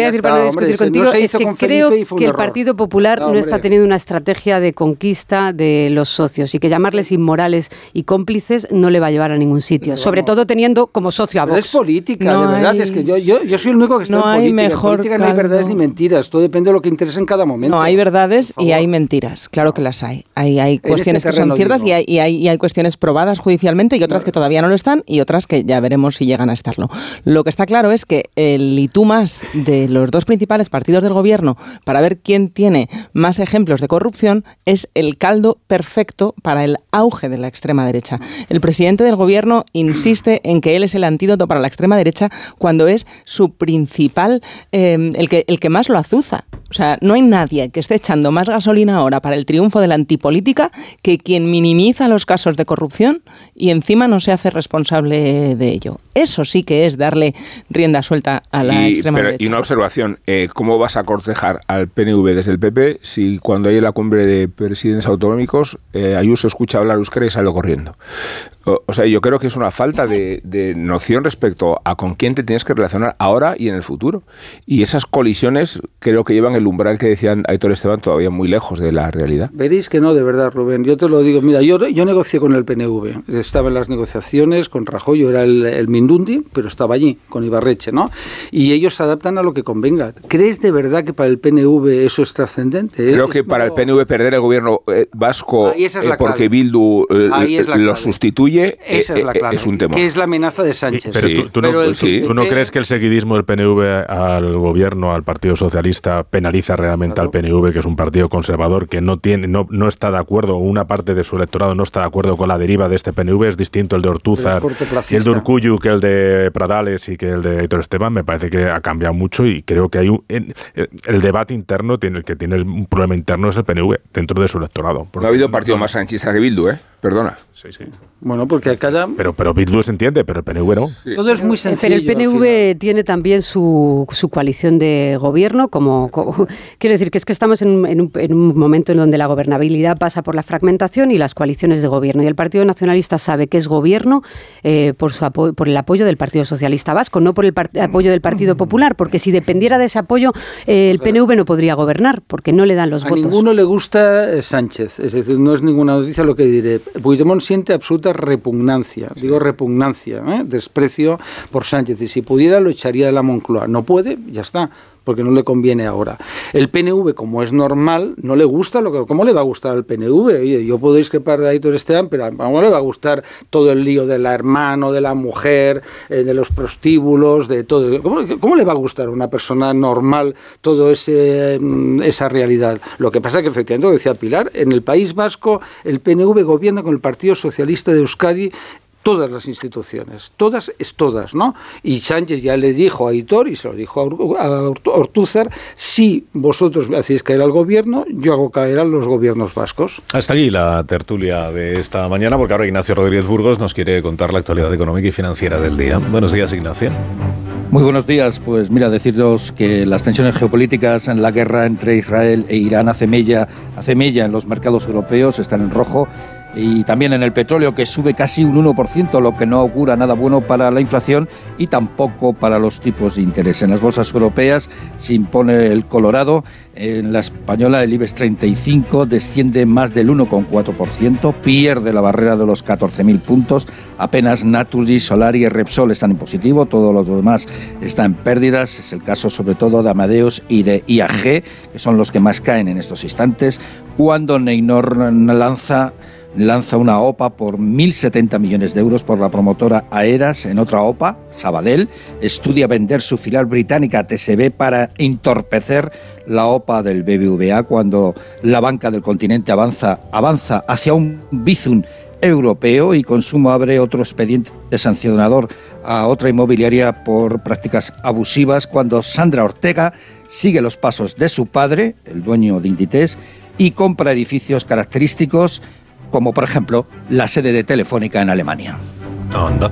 quería decir está, para no hombre, discutir no contigo se es hizo que con creo Felipe y fue un que el error. Partido Popular No, no está hombre. teniendo una estrategia de conquista de los socios y que llamarles inmorales y cómplices no le va a llevar a ningún sitio, Pero sobre vamos. todo teniendo como socio a Pero Vox. es política, No de verdad, hay- es que yo, yo, yo soy el único que está no en hay política. En mejor política no hay verdades caldo. ni mentiras, todo depende de lo que interese en cada momento. No, hay verdades Por y favor. hay mentiras, claro que las hay. Hay, hay este cuestiones que son terreno ciertas y digo. hay, y, hay, y hay cuestiones probadas judicialmente y otras que todavía no lo están y otras que ya veremos si llegan a estarlo. Lo que está claro es que el y tú más de los dos principales partidos del gobierno para ver quién tiene más ejemplos de corrupción es el caldo perfecto para el auge de la extrema derecha. El presidente del gobierno insiste en que él es el antídoto para la extrema derecha cuando es su principal, eh, el, que, el que más lo azuza. O sea, no hay nadie que esté echando más gasolina ahora para el triunfo de la antipolítica que quien minimiza los casos de corrupción y encima no se hace responsable de ello. Eso sí que es darle rienda suelta a la y, extrema pero, derecha. y una observación, eh, ¿cómo vas a cortejar al P N V desde el P P si cuando hay la cumbre de presidentes autonómicos eh, Ayuso escucha hablar euskera y sale corriendo? O, o sea, yo creo que es una falta de, de noción respecto a con quién te tienes que relacionar ahora y en el futuro. Y esas colisiones creo que llevan el umbral que decían Aitor Esteban todavía muy lejos de la realidad. Veréis que no, de verdad, Rubén. Yo te lo digo. Mira, yo, yo negocié con el P N V. Estaba en las negociaciones con Rajoy, yo era el, el Mindundi, pero estaba allí, con Ibarretxe, ¿no? Y ellos se adaptan a lo que convenga. ¿Crees de verdad que para el P N V eso es trascendente? Creo Es que para el malo. P N V perder el gobierno eh, vasco Ahí esa es eh, la porque clave. Bildu eh, Ahí es la lo clave. sustituye eh, Esa es la eh, clave. es un temor. Que es la amenaza de Sánchez. Pero Sí. tú, tú no, Pero el- sí, ¿tú no eh, crees que el seguidismo del P N V al gobierno, al Partido Socialista, penaliza realmente Claro. al P N V, que es un partido conservador que no tiene, no, no está de acuerdo, o una parte de su electorado no está de acuerdo con la deriva de este P N V? Es distinto el de Ortúzar Pero es cortoplacista. y el de Urkullu que el de Pradales y que el de Aitor Esteban. Me parece que ha cambiado mucho y creo que hay un, en, el debate interno, tiene, el que tiene un problema interno es el P N V dentro de su electorado. No ha habido partido más sanchista que Bildu, ¿eh? Perdona. Sí, sí. Bueno, porque acá ya... Pero, pero Bildu se entiende, pero el P N V no. Sí. Todo es muy sencillo. Pero el P N al V tiene también su, su coalición de gobierno, como, como- quiero decir que es que estamos en, un- en un, en un momento en donde la gobernabilidad pasa por la fragmentación y las coaliciones de gobierno. Y el Partido Nacionalista sabe que es gobierno eh, por, su apo- por el apoyo del Partido Socialista Vasco, no por el par- apoyo del Partido Popular, porque si dependiera de ese apoyo, eh, el P N V no podría gobernar, porque no le dan los A votos. ninguno le gusta eh, Sánchez, es decir, no es ninguna noticia lo que diré. Puigdemont siente absoluta repugnancia, digo repugnancia, ¿eh? desprecio por Sánchez, y si pudiera lo echaría de la Moncloa. No puede, ya está, porque no le conviene ahora. El P N V, como es normal, no le gusta lo que... ¿Cómo le va a gustar al P N V? Oye, yo puedo discrepar de Aitor Esteban, pero ¿cómo le va a gustar todo el lío de la hermano, de la mujer, eh, de los prostíbulos, de todo? ¿Cómo, cómo le va a gustar a una persona normal todo ese mm, esa realidad? Lo que pasa es que efectivamente, lo decía Pilar, en el País Vasco el P N V gobierna con el Partido Socialista de Euskadi todas las instituciones, todas es todas, ¿no? Y Sánchez ya le dijo a Aitor y se lo dijo a, Ur- a Ur- Ortúzar, si vosotros me hacéis caer al gobierno, yo hago caer a los gobiernos vascos. Hasta aquí la tertulia de esta mañana, porque ahora Ignacio Rodríguez Burgos nos quiere contar la actualidad económica y financiera del día. Buenos días, Ignacio. Muy buenos días. Pues mira, deciros que las tensiones geopolíticas en la guerra entre Israel e Irán hace mella, hace mella en los mercados europeos, están en rojo, y también en el petróleo, que sube casi un uno por ciento, lo que no augura nada bueno para la inflación y tampoco para los tipos de interés. En las bolsas europeas se impone el colorado. En la española el IBEX treinta y cinco desciende más del uno coma cuatro por ciento, pierde la barrera de los catorce mil puntos. Apenas Naturgy, Solari y Repsol están en positivo, todo lo demás está en pérdidas. Es el caso sobre todo de Amadeus y de I A G, que son los que más caen en estos instantes, cuando Neinor lanza lanza una O P A por mil setenta millones de euros por la promotora Aedas. En otra O P A, Sabadell estudia vender su filial británica T S B para entorpecer la O P A del B B V A, cuando la banca del continente avanza, avanza hacia un Bizum europeo, y Consumo abre otro expediente sancionador a otra inmobiliaria por prácticas abusivas, cuando Sandra Ortega sigue los pasos de su padre, el dueño de Inditex, y compra edificios característicos, como por ejemplo la sede de Telefónica en Alemania. Anda.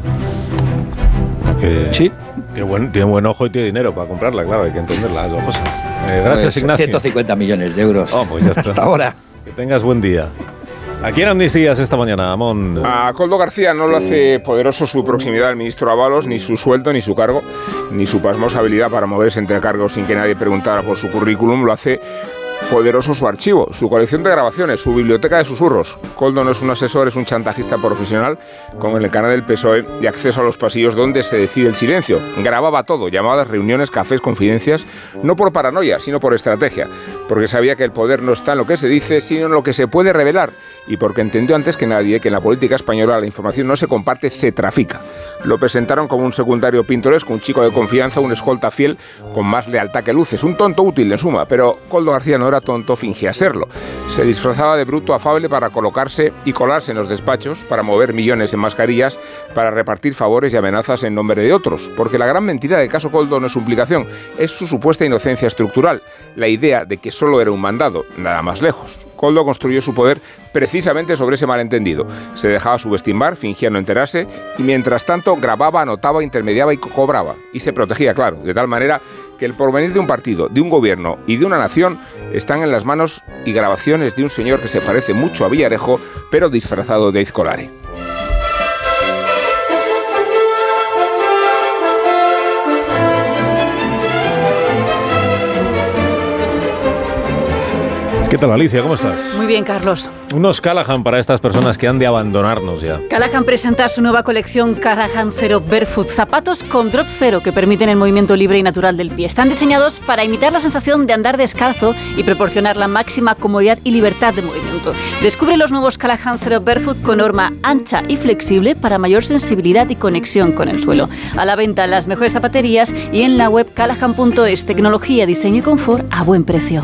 Que Sí. Tiene buen, tiene buen ojo y tiene dinero para comprarla, claro, hay que entender las dos cosas. Eh, gracias, Pues Ignacio. ciento cincuenta millones de euros. Oh, pues ya está. Hasta ahora. Que tengas buen día. ¿A quién amnistías esta mañana, Amón? A Koldo García no lo hace poderoso su proximidad al ministro Ábalos, ni su sueldo, ni su cargo, ni su pasmosa habilidad para moverse entre cargos sin que nadie preguntara por su currículum. Lo hace poderoso su archivo, su colección de grabaciones, su biblioteca de susurros. Koldo no es un asesor, es un chantajista profesional con el canal del P S O E y acceso a los pasillos donde se decide el silencio. Grababa todo, llamadas, reuniones, cafés, confidencias, no por paranoia, sino por estrategia, porque sabía que el poder no está en lo que se dice, sino en lo que se puede revelar, y porque entendió antes que nadie que en la política española la información no se comparte, se trafica. Lo presentaron como un secundario pintoresco, un chico de confianza, un escolta fiel con más lealtad que luces, un tonto útil en suma, pero Koldo García no era tonto, fingía serlo. Se disfrazaba de bruto afable para colocarse y colarse en los despachos, para mover millones en mascarillas, para repartir favores y amenazas en nombre de otros, porque la gran mentira del caso Koldo no es su implicación, es su supuesta inocencia estructural, la idea de que solo era un mandado, nada más lejos. Koldo construyó su poder precisamente sobre ese malentendido. Se dejaba subestimar, fingía no enterarse y mientras tanto grababa, anotaba, intermediaba y cobraba. Y se protegía, claro, de tal manera que el porvenir de un partido, de un gobierno y de una nación están en las manos y grabaciones de un señor que se parece mucho a Villarejo, pero disfrazado de Izcolare. ¿Qué tal, Alicia? ¿Cómo estás? Muy bien, Carlos. Unos Callahan para estas personas que han de abandonarnos ya. Callahan presenta su nueva colección Callahan Zero Barefoot, zapatos con drop cero que permiten el movimiento libre y natural del pie. Están diseñados para imitar la sensación de andar descalzo y proporcionar la máxima comodidad y libertad de movimiento. Descubre los nuevos Callahan Zero Barefoot con horma ancha y flexible para mayor sensibilidad y conexión con el suelo. A la venta en las mejores zapaterías y en la web callahan punto es. Tecnología, diseño y confort a buen precio.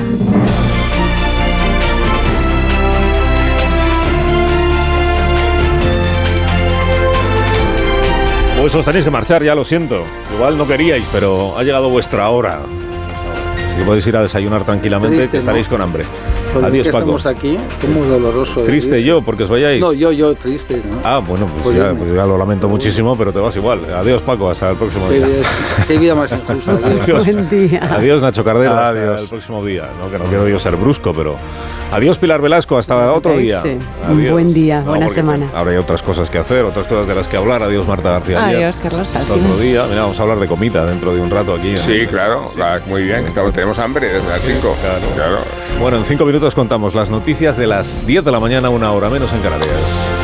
Pues os tenéis que marchar, ya lo siento. Igual no queríais, pero ha llegado vuestra hora. Así que podéis ir a desayunar tranquilamente, triste, que estaréis, ¿no?, con hambre. Pues adiós, Paco. Estamos aquí, es muy doloroso. Triste yo, porque os vayáis. No, yo, yo, triste, ¿no? Ah, bueno, pues, pues, ya, pues ya lo lamento muchísimo, pero te vas igual. Adiós, Paco, hasta el próximo día. Qué vida más injusta. Adiós. Buen día. Adiós, Nacho Cardero, adiós. hasta el próximo día. No, que no quiero yo ser brusco, pero... Adiós, Pilar Velasco, hasta otro día. Sí. Adiós. Un buen día, no, buena semana. Ahora hay otras cosas que hacer, otras cosas de las que hablar. Adiós, Marta García. Adiós, Carlos. Hasta otro día. Mira, vamos a hablar de comida dentro de un rato aquí. Sí, ¿no? Claro, sí. La, muy bien. Estamos, tenemos hambre desde las cinco. Claro. Claro. Bueno, en cinco minutos contamos las noticias de las diez de la mañana, una hora menos en Canarias.